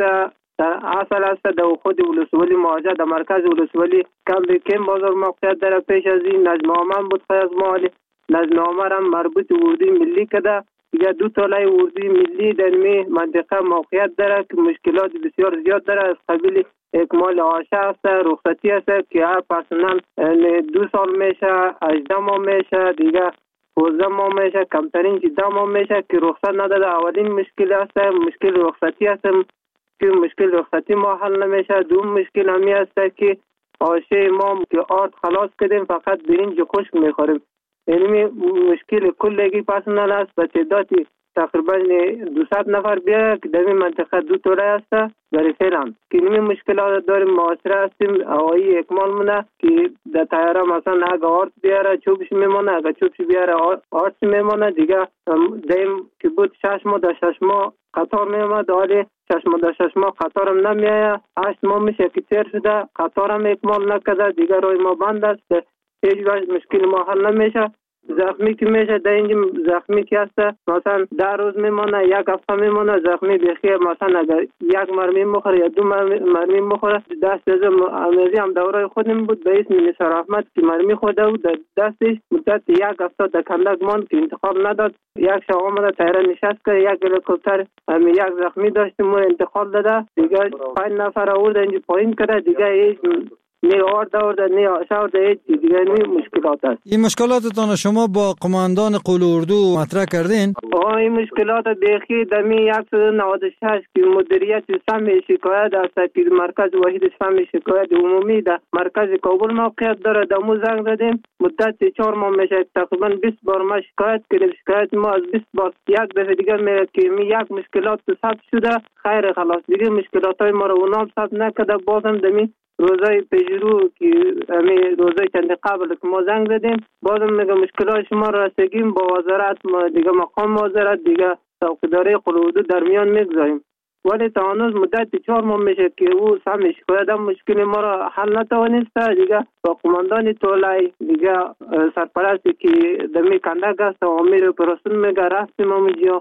اصل است در خود ولسوالی مارجه در مرکز ولسوالی کمبک بازار موقعیت داره. پیش از این نظمنامه بود از ما، نظمنامه را مربوط اردوی ملی کده. یا دو تاله اردوی ملی در می منطقه موقعیت داره که مشکلات بسیار زیاد داره. از قبیل اکمال آشه است، رخصتی است که هر پرسنل دو سال میشه، هجده ماه میشه، دیگه پانزده ماه میشه، کمترین ده ماه میشه که رخصت نداده. اولین مشکل است مشکل رخصتی است که مشکل رخصتی ما حل نمیشه. دوم مشکل همی است که آشه ما که آرد خلاص کردیم فقط برنج خشک میخوریم. یعنی مشکل کلگی پرسنل است به تعدادی تقریبا دویست نفر بیا که در این منطقه دو توله است برای فعلا که این مشکلات داریم. معاصره هستیم، هوایی اکمال مونه که در تیاره مثلا اگه آرد بیاره چوبش میمونه، اگه چوبش بیاره آرد میمونه. دیگه دیم که بود شش ماه در شش ماه قطار میامد، حالی شش ماه در شش ماه قطارم نمیایه. هشت ماه میشه که تیر شده قطارم اکمال نکده، دیگه روی ما بند است، هیچ وقت مشکل ما حل نمیشه. زخمی که میشه در اینجا زخمی که هست مثلا ده روز میمونه، یک هفته میمونه زخمی بخیر. مثلا اگر یک مرمی مخوره یا دو مرمی مخوره، دست از امیزی هم دورای خودم بود به اسم نثار احمد که مرمی خوده بود در دستش مدت یک هفته در کندک ماند که انتقال نداد. یک شب آمده تیره نشست که یک هلیکوپتر هم یک زخمی داشتیم و انتقال داده. دیگه پنج نفر آورده اینجا پایین کرده، دیگه هیچ نه آرد آورده نه آشه آورده، هیچ دیگه نمی مشکلات است. این مشکلاتتان شما با قماندان قول اردو مطرح کردین؟ آه این مشکلات بیخی دمی صد و نود و شش که مدیریت سم شکایت است که مرکز واحد سم شکایت عمومی در مرکز کابل موقعیت داره. دمو زنگ زدیم مدت چهار ماه میشه، تقریبا بیست بار ما شکایت کردیم. شکایت ما از بیست بار یک دفعه دیگه میگه که می یک مشکلات ثبت شده، خیر خلاص دیگه مشکلات های ما رو اونام ثبت نکرده. بازم دمی روزای پیشرو که همین روزای چند قبل که ما زنگ زدیم بازم میگه مشکلات شما را رسیدیم با وزارت، ما دیگه مقام وزارت دیگه څوکیداری قول اردو در میان میگذاریم. ولی تا هنوز مدت چهار ماه میشه که او سم شکایت هم مشکل ما را حل نتوانسته. دیگه با قماندان توله دیگه سرپرستی که دمی کندک است و امیر اپراسیون میگه رفتیم اونجا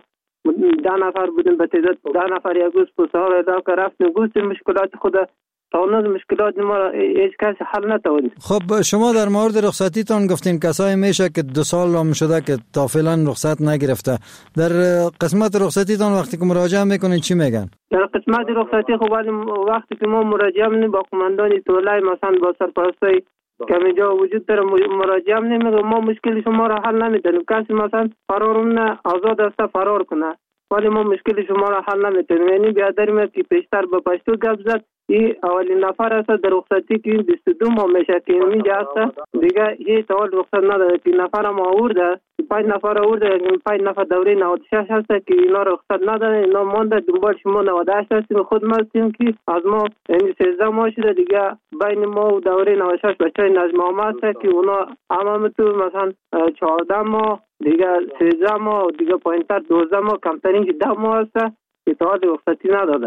ده نفر بودیم به تعداد ده نفر یک روز پسار ادا که رفتیم گفتیم مشکلات خود تا اونوز مشکلات ما را هیچ کس حل نتوانید. خب شما در مورد رخصتیتان گفتین کسایی میشه که دو سال هم شده که تا فعلا رخصت نگرفته. در قسمت رخصتیتان وقتی که مراجعه میکنین چی میگن؟ در قسمت رخصتی خب وقتی که ما مراجعه میکنیم با قماندان توله مثلا با سرپرستای که اینجا وجود داره مراجعه میکنیم، ما مشکل شما را حل نمیدونیم. کسی مثلا فرارونه آزاد است فرار کنه ولی ما مشکل شما را حل نمیتونیم. یعنی بیادریم که پیشتر به پشتو گپ زد این اولین نفر است در رخصتی که این بیست و دو ماه میشه که اینجا هست دیگه هیچ اول رخصت نداره که نفر هم آورده پنج نفر آورده پنج نفر دوره نود و شش هست که اینا رخصت نداره. اینا مانده دنبال شما نود و هشت هستیم خود ما هستیم که از ما یعنی سیزده ماه شده دیگه بین ما و دوره نود و شش بچه نظمنامه هست که اونا همه تو مثلا چهارده ماه دیگه سیزده ماه دیگه پایینتر دوزده ماه کمترین که ده ماه هست که تا رخصتی نداده.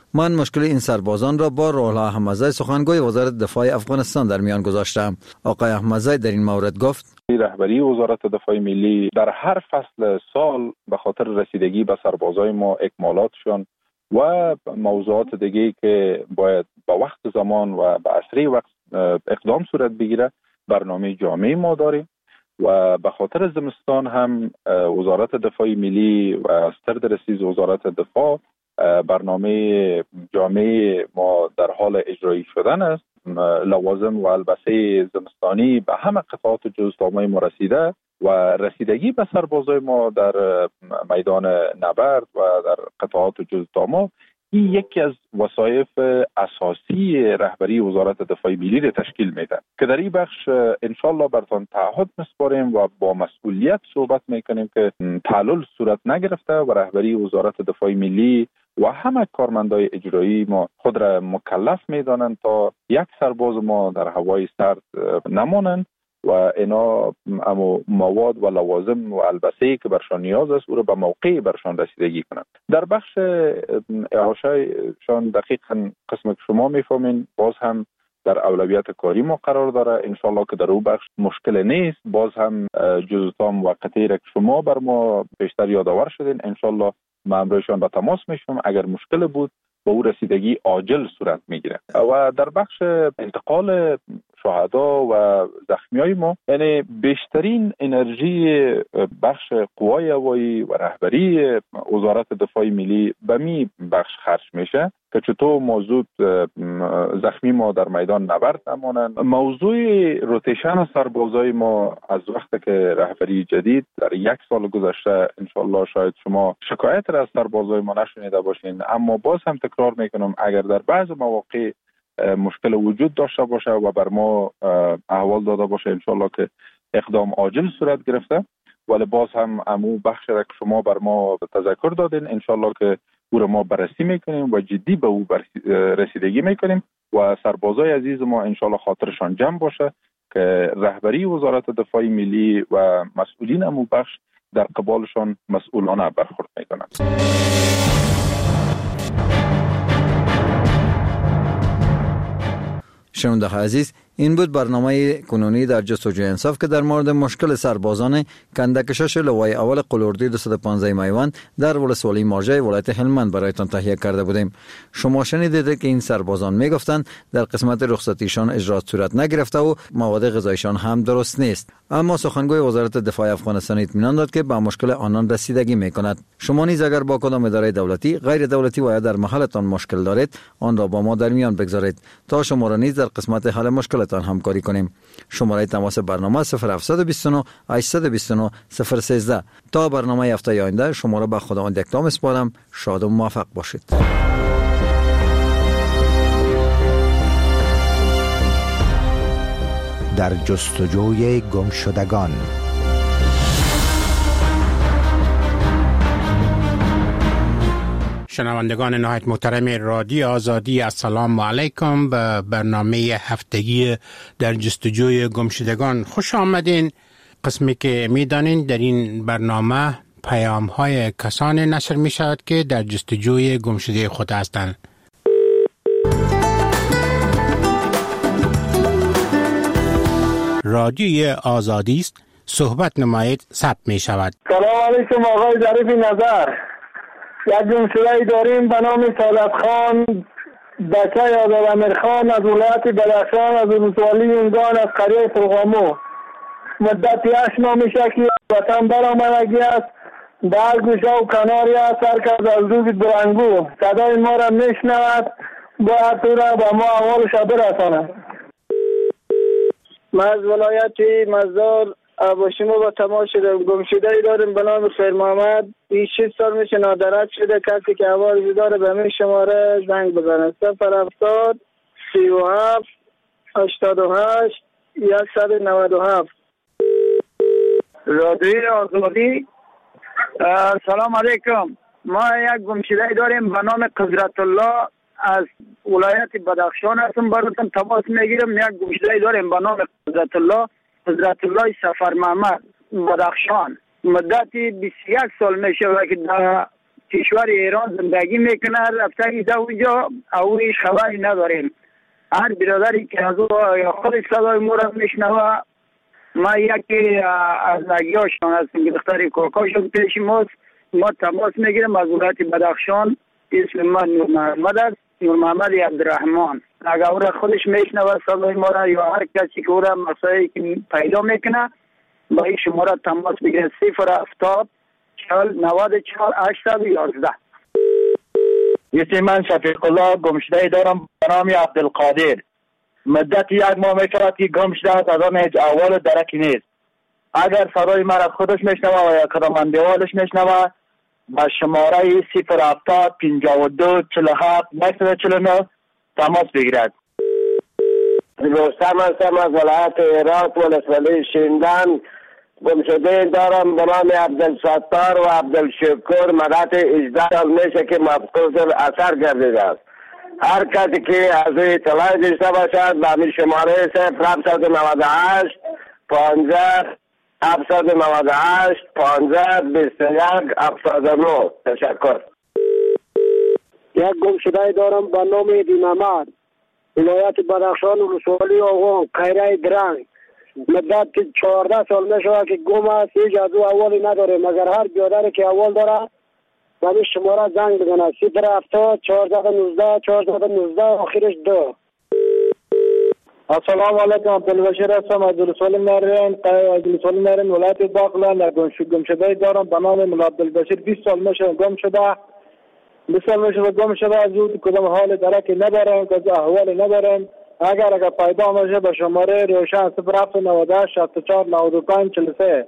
من مشکل این سربازان را با روح‌الله احمدزی سخنگوی وزارت دفاع افغانستان در میان گذاشتم. آقای احمدزی در این مورد گفت: رهبری وزارت دفاع ملی در هر فصل سال به خاطر رسیدگی به سربازای ما اکمالاتشون و موضوعات دیگه که باید با وقت زمان و به اسرع وقت اقدام صورت بگیره برنامه جامع ما داریم و به خاطر زمستان هم وزارت دفاع ملی و سردرسیز وزارت دفاع برنامه جامع ما در حال اجرایی شدن است. لوازم و البسه زمستانی به همه قطعات جزئیات ما رسیده و رسیدگی به سربازای ما در میدان نبرد و در قطعات جزئیات ما این یکی از وظایف اساسی رهبری وزارت دفاع ملی را تشکیل میده که در این بخش انشالله برتان تعهد میسپاریم و با مسئولیت صحبت میکنیم که تعلل صورت نگرفته و رهبری وزارت دفاع ملی و همه کارمندای اجرایی ما خود را مکلف میدانند تا یک سرباز ما در هوای سرد نمانند و اینا اما مواد و لوازم و البسه‌ای که برشان نیاز است او را به موقع برشان رسیدگی کنند. در بخش احاشه‌شان دقیقاً قسم که شما میفهمین باز هم در اولویت کاری ما قرار داره. انشالله که در او بخش مشکل نیست. باز هم جزئیات و قطعی را که شما بر ما بیشتر یادآور شدین انشالله ما امروزشان به تماس میشم اگر مشکل بود با او رسیدگی عاجل صورت میگیره. و در بخش انتقال شهدا و زخمیای ما یعنی بیشترین انرژی بخش قوای هوایی و رهبری وزارت دفاع ملی به می بخش خرج میشه که چطور موضوع زخمی ما در میدان نبرد نمانند. موضوع روتیشن سربازای ما از وقتی که رهبری جدید در یک سال گذشته انشالله شاید شما شکایت را از سربازای ما نشنیده باشین، اما باز هم تکرار میکنم اگر در بعض مواقع مشکل وجود داشته باشه و بر ما احوال داده باشه انشالله که اقدام عاجل صورت گرفته، ولی باز هم امو بخش را که شما بر ما تذکر دادین انشالله که او را ما بررسی میکنیم و جدی به او رسیدگی میکنیم و سربازای عزیز ما انشالله خاطرشان جمع باشه که رهبری وزارت دفاع ملی و مسئولین امو بخش در قبالشان مسئولانه برخورد میکنند. شنونده عزیز، این بود برنامه کنونی در جستجوی انصاف که در مورد مشکل سربازان کندکشش لوای اول قلوردی دویست و پانزده میوان در ولسوالی مارجه ولایت هلمند برایتان تهیه کرده بودیم. شما شنیدید که این سربازان میگفتند در قسمت رخصتیشان اجرات صورت نگرفته و مواد غذایشان هم درست نیست، اما سخنگوی وزارت دفاع افغانستان اطمینان داد که به مشکل آنان رسیدگی میکند. شما نیز اگر با کدام اداره دولتی، غیر دولتی و یا در محلتان مشکل دارید آن را با ما در میان بگذارید تا شما را نیز در قسمت حل مشکلتان همکاری کنیم. شماره تماس برنامه صفر هفت دو نه هشت دو نه صفر یک سه. تا برنامه هفته آینده شما را به خداوند یکتا میسپارم. شاد و موفق باشید. در جستجوی گمشدگان. شنوندگان نهایت محترم رادیو آزادی، السلام علیکم به برنامه هفتگی در جستجوی گمشدگان خوش آمدین. قسمی که میدانین در این برنامه پیام های کسانی نشر می شود که در جستجوی گمشده خود هستند. رادیو آزادی است، صحبت نمایید ثبت می شود. سلام علیکم آقای ظریف نظر. یک گمشده داریم به نام سالت خان بچه یادال امیر خان از ولایت بدخشان از ولسوالی یونگان از قریه فرغامو. مدت هشت ماه میشه که وطن برآمدگی است. در گوشه و کناری است سرکرد از روز برنگو صدای ما را میشنود، باید تو را به ما احوالش برساند. ما از ولایت مزار با شما با تماس شدم. گمشده ای داریم به نام خیر محمد، این شش سال میشه نادرد شده. کسی که حوالش داره به همین شماره زنگ بزنه صفر هفتاد سی و هفت هشتاد و هشت صد و نود و هفت. رادیوی آزادی. سلام علیکم. ما یک گمشده ای داریم به نام قدرت الله از ولایت بدخشان هستم. براتون تماس میگیرم. یک گمشده ای داریم به نام قدرت الله قدرت الله سفر محمد بدخشان. مدتی بیست و یک سال میشه که در کشور ایران زندگی میکنه، رفته ایده اونجا او هیچ خبری نداریم. هر برادری که از او یا خودش صدای ما را میشنوه، ما یکی از نگیاشان هستیم که دختر کوکاشون پیش ماست، ما تماس میگیریم از ولایت بدخشان. اسم من نور محمد است، نور محمد عبدالرحمن. اگر او را خودش میشنوه صدای ما را یا هر کسی که او را مسائلی که پیدا میکنه با این شماره تماس بگیره صفر هفتاد چهل نود چهار هشتصد و یازده. اسم من شفیق الله گمشده دارم به نام عبدالقادر. مدت یک ماه میشود که گمشده است، از آن هیچ احوال درکی نیست. اگر صدای مرا خودش میشنوه و یا کدام اندوالش میشنوه با شماره صفر هفتاد پنجاه و دو چهل و هفت نهصد و چهل و نه تماس بگیرد. رستم هستم از ولایت هرات ولسوالی شیندان. گمشده دارم به نام عبدالستار و عبدالشکر. مدت هجده سال میشه که مفقود اثر گردیده است. هر کسی که از روی اطلاع داشته باشد به همین شماره صفر هفتصد و نود و هشت پانزده هفتصد و نود و هشت پانزده بیست و یک هفتاد و نه. تشکر. یک گمشده دارم به نام دینامد، ولایت بدخشان ولسوالی آغان قیره درنگ. مدت چهارده سال میشه که گم است، هیچ از او اولی نداره مگر هر بیادری که اول داره و این شماره زنگ بزنه صفر هفتاد چهارصد و نوزده چهارصد و نوزده آخرش دو. السلام علیکم، عبدالبشیر هستم از ولسوالی نرین از ولسوالی نرین ولایت باقلند. گمشده دارم به نام مولا عبدالبشیر. بیست سال میشه گم شده، بیست سال میشه گم شده. از او کدام حال درکی ندارم، کدام احوالی ندارم. اگر اگر پیدا میشه به شماره روشن صفر هفت نود و هشت شصت و چهار نود و پنج چهل و سه.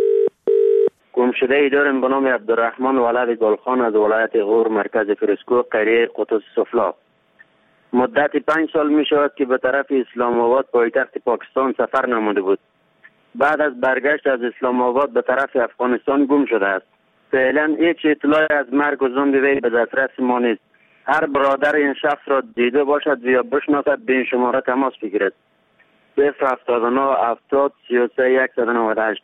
گمشده ای دارم به نام عبدالرحمن ولد گلخان از ولایت غور مرکز فرسکو قریه قطز سفلا. مدت پنج سال می شود که به طرف اسلام آباد پایتخت پاکستان سفر نموده بود. بعد از برگشت از اسلام آباد به طرف افغانستان گم شده است. فعلا هیچ اطلاعی از مرگ و زند وی به دسترس ما نیست. هر برادر این شخص را دیده باشد یا بشناسد به این شماره تماس بگیرد. صفر هفتاد و نه هفتاد سی و سه صد و نود و هشت.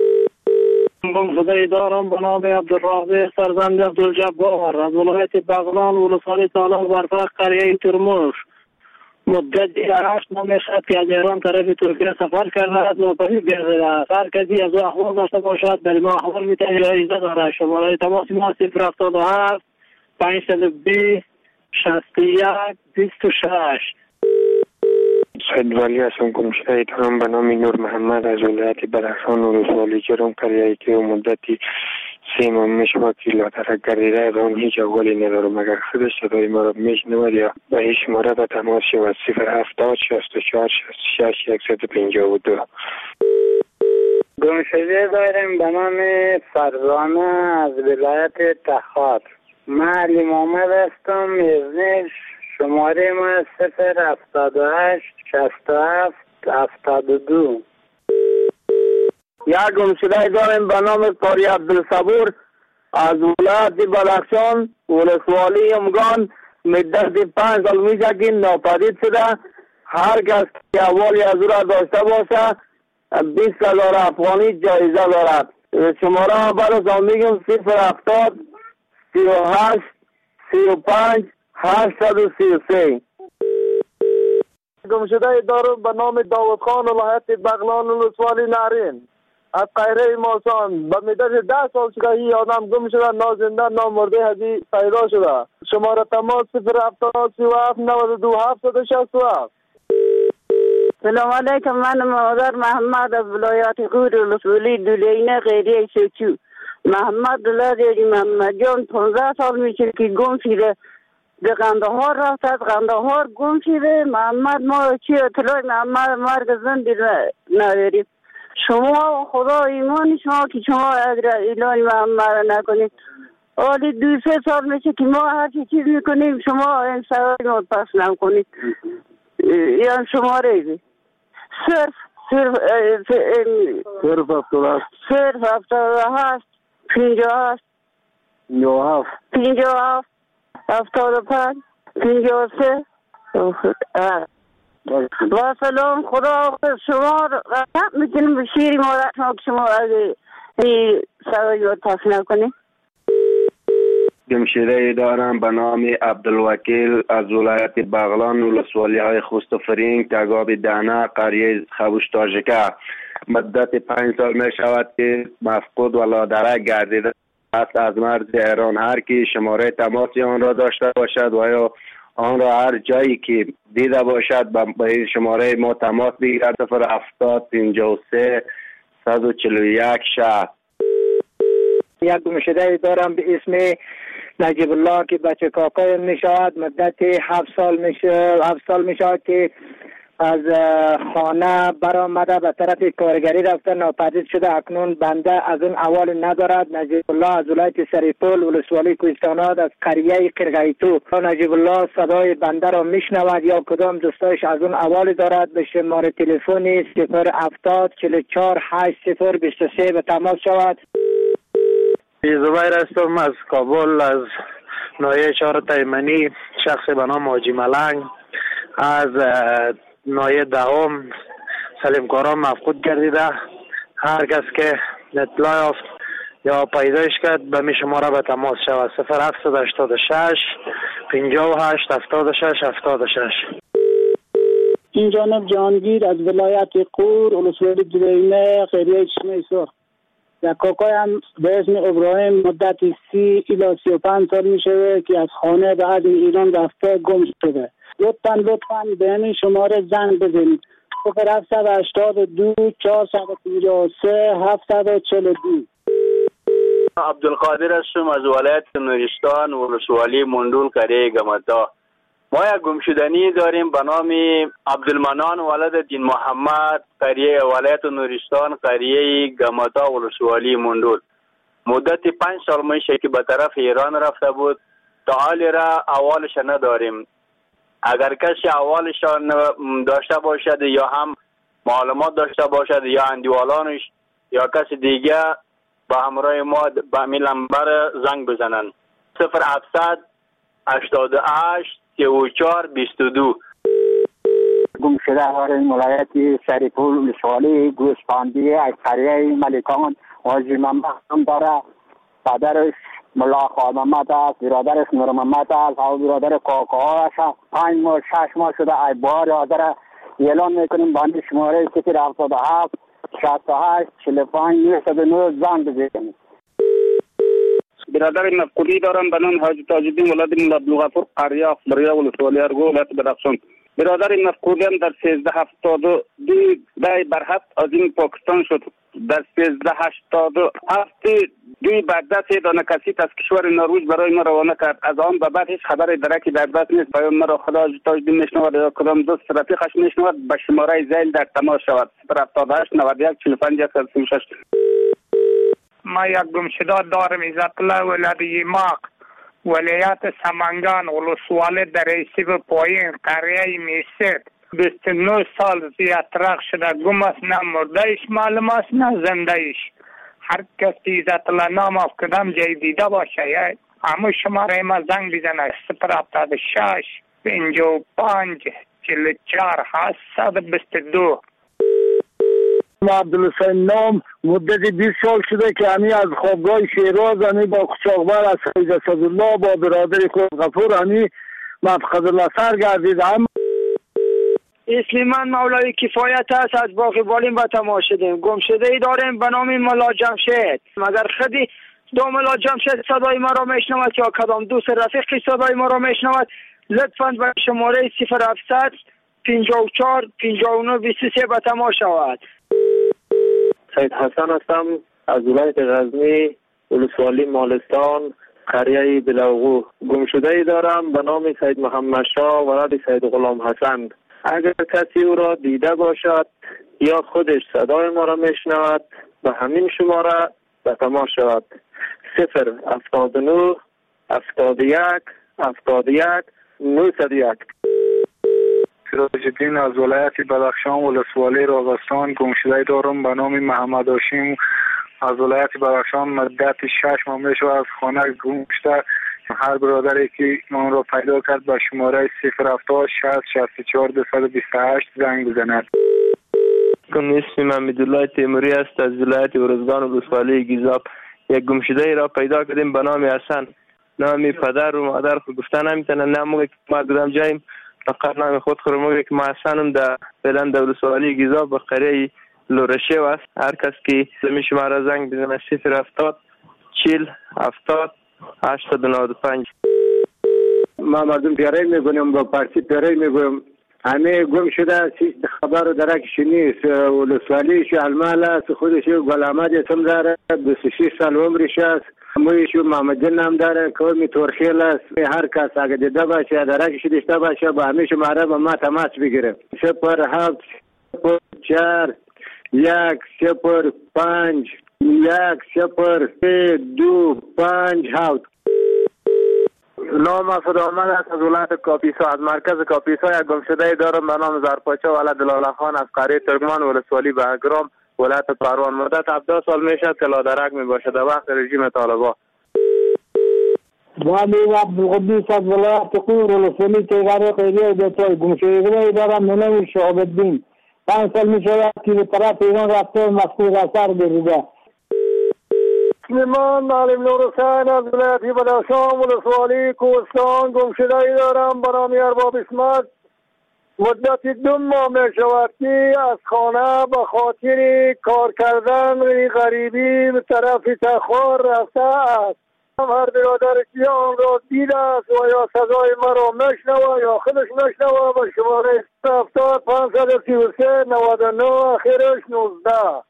گمشده دارم به نام عبدالرازق فرزند عبدالجبار از ولایت بغلان ولسوالی تالاب برفق قریه ترموش. مدت هشت ماه میشد که از ایران طرف ترکیه سفر کرده است و ناپدید گردیده است. هر کسی از او احوال داشته باشد در ما احوال میتهید یا ایزده داره. شماره تماس ما صفر هفتاد و هفت پنجصد و بیست شصت و یک بیست و شش. سید ولی هستم. گمشده دارم به نام نور محمد از ولایت بدخشان ولسوالی جرم قریه که مدتی سه ماه میشود که لاترک گردیده از آن هیچ احوالی ندارم. اگر خودش صدای ما را میشنود یا به این شماره به تماس شود صفر هفتاد شصت و چهار شصت و شش صد و پنجاه و دو. گمشده داریم به نام فرزانه از ولایت تخار. من علی محمد هستم. ازنش شماره ما صفر هفتاد و هشت شصت و هفت هفتاد و دو. یک گمشده داریم به نام قاری عبدالصبور از ولایت بدخشان ولسوالی امگان. مدت پنج سال میشه که ناپدید شده. هر کس که احوالی از او را داشته باشه بیست هزار افغانی جایزه دارد. شماره بعد از آن میگم صفر هفتاد سی و هشت سی و پنج هشتصد و سی و سه. گمشده دارم به نام داود خان ولایت بغلان ولسوالی نرین از قیره ماسان. به مدت ده سال شده این آدم گم شده، نازنده نامرده هدی پیدا شده. شماره تماس صفر هفتاد سی و هفت نود و دو هفتصد و شصت و هفت. سلام علیکم، من مادر محمد از ولایت غور ولسوالی دولینه قریه شیچو. محمد دلاری محمد جان پانزده سال میشه که گم شده. به قندهار رفت، از قندهار گم شده. محمد ما چی اطلاع محمد مرگ زندی نداریم. شما خدا ایمان شما که شما اعلان محمد نکنید. حالی دو سه سال میشه که ما هر چیز میکنیم شما این سوال ما پس نکنید. یا شما ریزی صرف صرف صرف هفتاد صرف هفتاد و هشت پینجا هشت پینجا هفت پینجا هفت هفتاد و پنج پینجا سه و سلام. خدا شما رقم میکنیم به شیری مادر شما که شما اگه این سوال رو پس نکنید. گمشده دارم به نام عبدالوکیل از ولایت بغلان ولسوالی های خوست و فرینگ تگاب دهنه قریه خبوش تاژیکه. مدت پنج سال می شود که مفقود و لادرک گردیده است از مرز ایران. هر کی شماره تماسی آن را داشته باشد و یا آن را هر جایی که دیده باشد به این شماره ما تماس بگیرد. صفر هفتاد پنجاه و سه صد و چهل و یک شهر. یک گمشده دارم به اسم نجیب الله که بچه کاکایم می شود. مدت هفت سال میشه هفت سال می شود که از خانه برآمده به طرف کارگری رفته ناپدید شده. اکنون بنده از اون احوال ندارد. نجیب الله از ولایت سریپول ولسوالی کوهستانات از قریه قرقیتو. نجیب الله صدای بنده را میشنود یا کدام دوستایش از اون احوال دارد به شماره تلفن صفر هفتاد چهل و چهار هشت صفر بیست و سه به تماس شود. زبیر هستم از کابل، از نایه چهار تیمنی، شخص به نام حاجی ملنگ. از نایه دهم سلیم کارام مفقود گردیده. هر کس که اطلاع یافت یا پیدایش کرد به می شماره به تماس شود. صفر هفتصد و هشتاد و شش پنجاه و هشت هفتاد و شش هفتاد و شش. این جانب جهانگیر از ولایت قور ولسوالی درینه قریه چشمه سرخ. یک کاکایم به اسم ابراهیم مدت سی الی سی و پنج سال می شده که از خانه به از ایران رفته گم شده. لطفاً لطفاً به این شماره زنگ بزنید. صفر هفتصد و هشتاد و دو چهارصد و پنجاه و سه هفتصد و چهل و دو. عبدالقادر هستم از ولایت نورستان ولسوالی مندول قریه گمتا. ما یک گمشدنی داریم به نام عبدالمنان ولد دین محمد قریه ولایت نورستان قریه گمتا ولسوالی مندول. مدت پنج سال میشه که به طرف ایران رفته بود. تا حال را احوالش نداریم. اگر کسی احوالشان داشته باشد یا هم معلومات داشته باشد یا اندیوالانش یا کسی دیگه با همراه ما به همین نمبر زنگ بزنن. صفر هفتصد هشتاد و هشت سی و چهار بیست و دو. گم شده داریم ولایت سریپول ولسوالی گوسفندی از قریه ملکان. حاجی محمد هم داره. پدرش ملا خواهد محمد است، برادرش نور محمد است و برادر کاکاها است. پنج ماه شش ماه شده ای بار آدره اعلان میکنیم باندی شماره صفر هفتاد و هفت شصت و هشت چهل و پنج نود و نه زنگ بزنید. برادر مفقودی دارم به نام حاجی تاج‌الدین ولد مولا عبدالغفور قریه اخباریه ولسوالی ارگو ولایت بدخشان. برادر مفقودی هم در سیزده هفتاد و دو دای برحق از این پاکستان شد. در سیزده هشتاد و هفت دوی بردست دانه کسی از کشور نروژ برای ما روانه کرد. از آن به بعد هیچ خبر درکی در دست نیست. پیام مرا خدا تاج‌الدین میشنود یا کدام دوست رفیقش میشنود به شماره زیل در تماس شود. صفر هفتاد و هشت نود و یک چهل و پنج صد و شش. ما یک گمشده دارم عزت الله ولد یماق ولایت سمنگان ولسوالی در ایسیب پایین قریه میسد. بیست و نه سال زیادترک شده گم است. نه مردهش معلوم است نه زندهش. هر کسی عزت الله نام از کدام جای دیده باشه همه شماره ما زنگ بزنه. صفر هفتاد و شش پنجاه و پنج چهل و چهار هشتصد و بیست و دو. عبدالحسین نام مدت بیست سال شده که همی از خوابگاه شیراز همی با قچاقبر از سید اسدالله با برادر خود غفور همی مفقد الله سر گردیدم. اسم من مولای کفایت است از باغ بالین و تماس شدیم. گم شده ای داریم به نام ملا جمشید. مگر خودی دو ملا جمشید صدای ما را میشنود یا کدام دوست رفیق صدای ما را میشنود لطفاً به شماره صفر هفتصد پنجاه و چهار پنجاه و نه بیست و سه به تماس شود. سید حسن هستم از ولایت غزنی ولسوالی مالستان قریه بلوغو. گمشده ای دارم به نام سید محمد شاه ولد سید غلام حسن. اگر کسی او را دیده باشد یا خودش صدای ما را میشنود به همین شماره به تماس شود. صفر هفتاد و نه هفتاد و یک هفتاد و یک نود و یک. سراج الدین از ولایت بدخشان ولسوالی راغستان. گمشده دارم به نام محمد هاشم از ولایت بدخشان. مدت شش ماه میشه از خانه گم شده. هر برادری که من را پیدا کرد به شماره صفر هفتاد شصت شصت و چهار دویست و بیست و هشت زنگ بزند. اسم من حمیدالله تیموری است از ولایت ارزگان ولسوالی گیزاب. یک گمشده ای را پیدا کردیم به نام حسن. نام پدر و مادر خود گفتن نمیتونن. نه موقع که ما کدام جاییم فقط نام خود خود موقع که ما اصلا در فعلا دولت سوالی گیزا به قریه لورشه و است. هر کس که زمین شما را زنگ بزنه صفر هفتاد چل هفتاد هشتاد و نود و پنج. ما مردم پیاره میگویم با پارتی پیاره میگویم همه گم شده هیچ خبر درکش نیست. ولسوالیش المال است، خودش گل احمد اسم داره، بیست و شش سال عمرش است، مویش محمد نام داره، قوم ترخیل است. هر کس اگه دیده باشه درکش داشته باشه با همه شماره با ما تماس بگیره. صفر هفت صفر چهار یک صفر پنج یک صفر سه دو پنج هفت. نام مسعود احمد است از ولایت کاپیسا. از مرکز کاپیسا یک گمشده دارم به نام زرپاچا ولد لاله خان از قریه ترکمان ولسوالی بهگرام ولایت پروان. مدت هفده سال میشد که لادرک میباشد در وقت رژیم طالبان. وامی عبدالقدوس از ولایت قور ولسوالی تیغاره قیریه بیتای گمشده دارم به نام شعب الدین. پنج سال میشود که به طرف ایران رفته مفقود اثر گردیده. سلیمان معلم نورحسین از ولایت بدخشان ولسوالی کوهستان گمشده دارم به نام ارباب اسمت. مدت دو ماه می شود که از خانه به خاطر کار کردن غریبی به طرف تخار رفته است. هر برادر که آن را دیده است و یا صدای مرا مشنوه یا خودش مشنوه به شماره هفتاد پانصد و سی و سه نود و نه آخرش نوزده.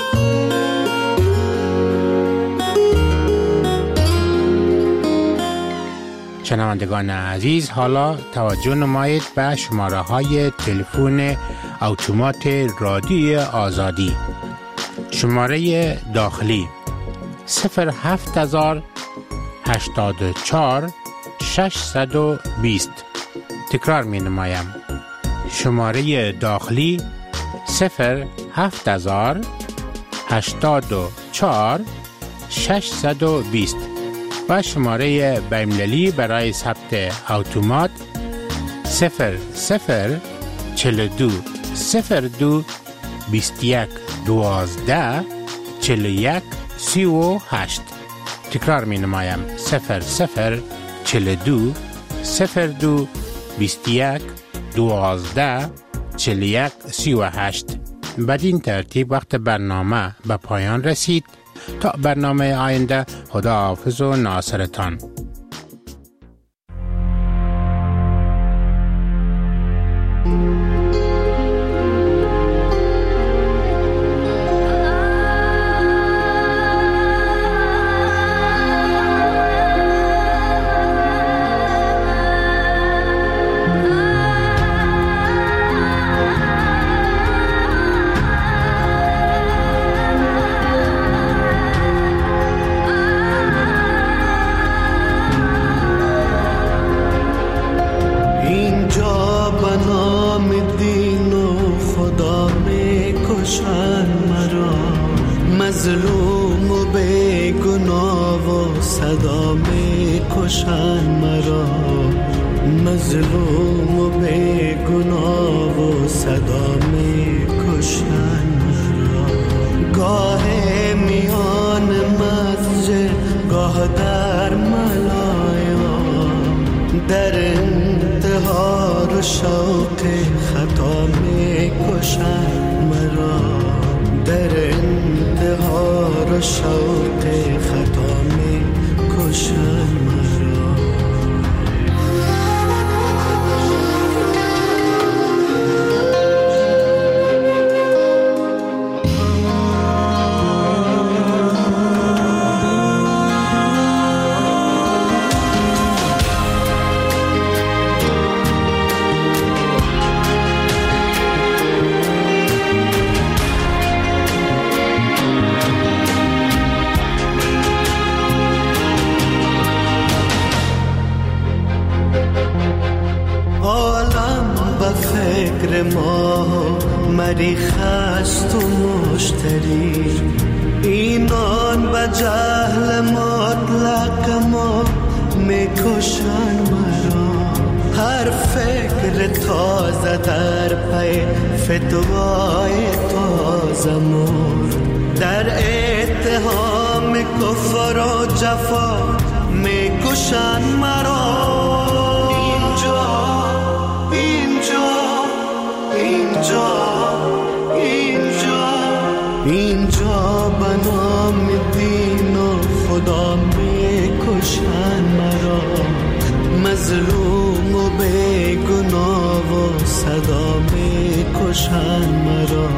شنوندگان عزیز، حالا توجه نمایید به شماره های تلفن اتومات رادیوی آزادی. شماره داخلی صفر هفت هزار هشتاد و چهار ششصد و بیست. تکرار می نمایم. شماره داخلی صفر هفت هزار هشتاد و چهار ششصد و بیست و شماره بین‌المللی برای ثبت اتومات صفر صفر چهل و دو صفر دو بیست و یک دوازده چهل و یک سی و هشت. تکرار می نمایم. صفر صفر چهل و دو صفر دو بیست و یک دوازده چهل و یک سی و هشت. بدین ترتیب وقت برنامه به پایان رسید. تا برنامه آینده، خدا حافظ و ناصرتان. مظلوم و بیگناه و صدا می کشن مرا، مظلوم و بیگناه و صدا می کشن مرا. گاه میان مسجد گاه در ملایا، در انتحار شوق خطا می کشن مرا، در انتحار شوق خطا می کشن مرا. ما مریخ است و مشتری، اینان به جهل مطلق ما میکشن مرا. هر فکر تازه در پی فتوای تازه مرد، در اتهام کفر و جفا میکشن مرا. اینجا اینجا اینجا اینجا اینجا به نام دین و خدا میکشن مرا. مظلوم و بیگناه و صدا میکشن مرا.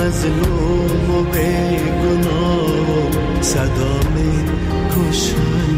مظلوم و بیگناه و صدا میکشن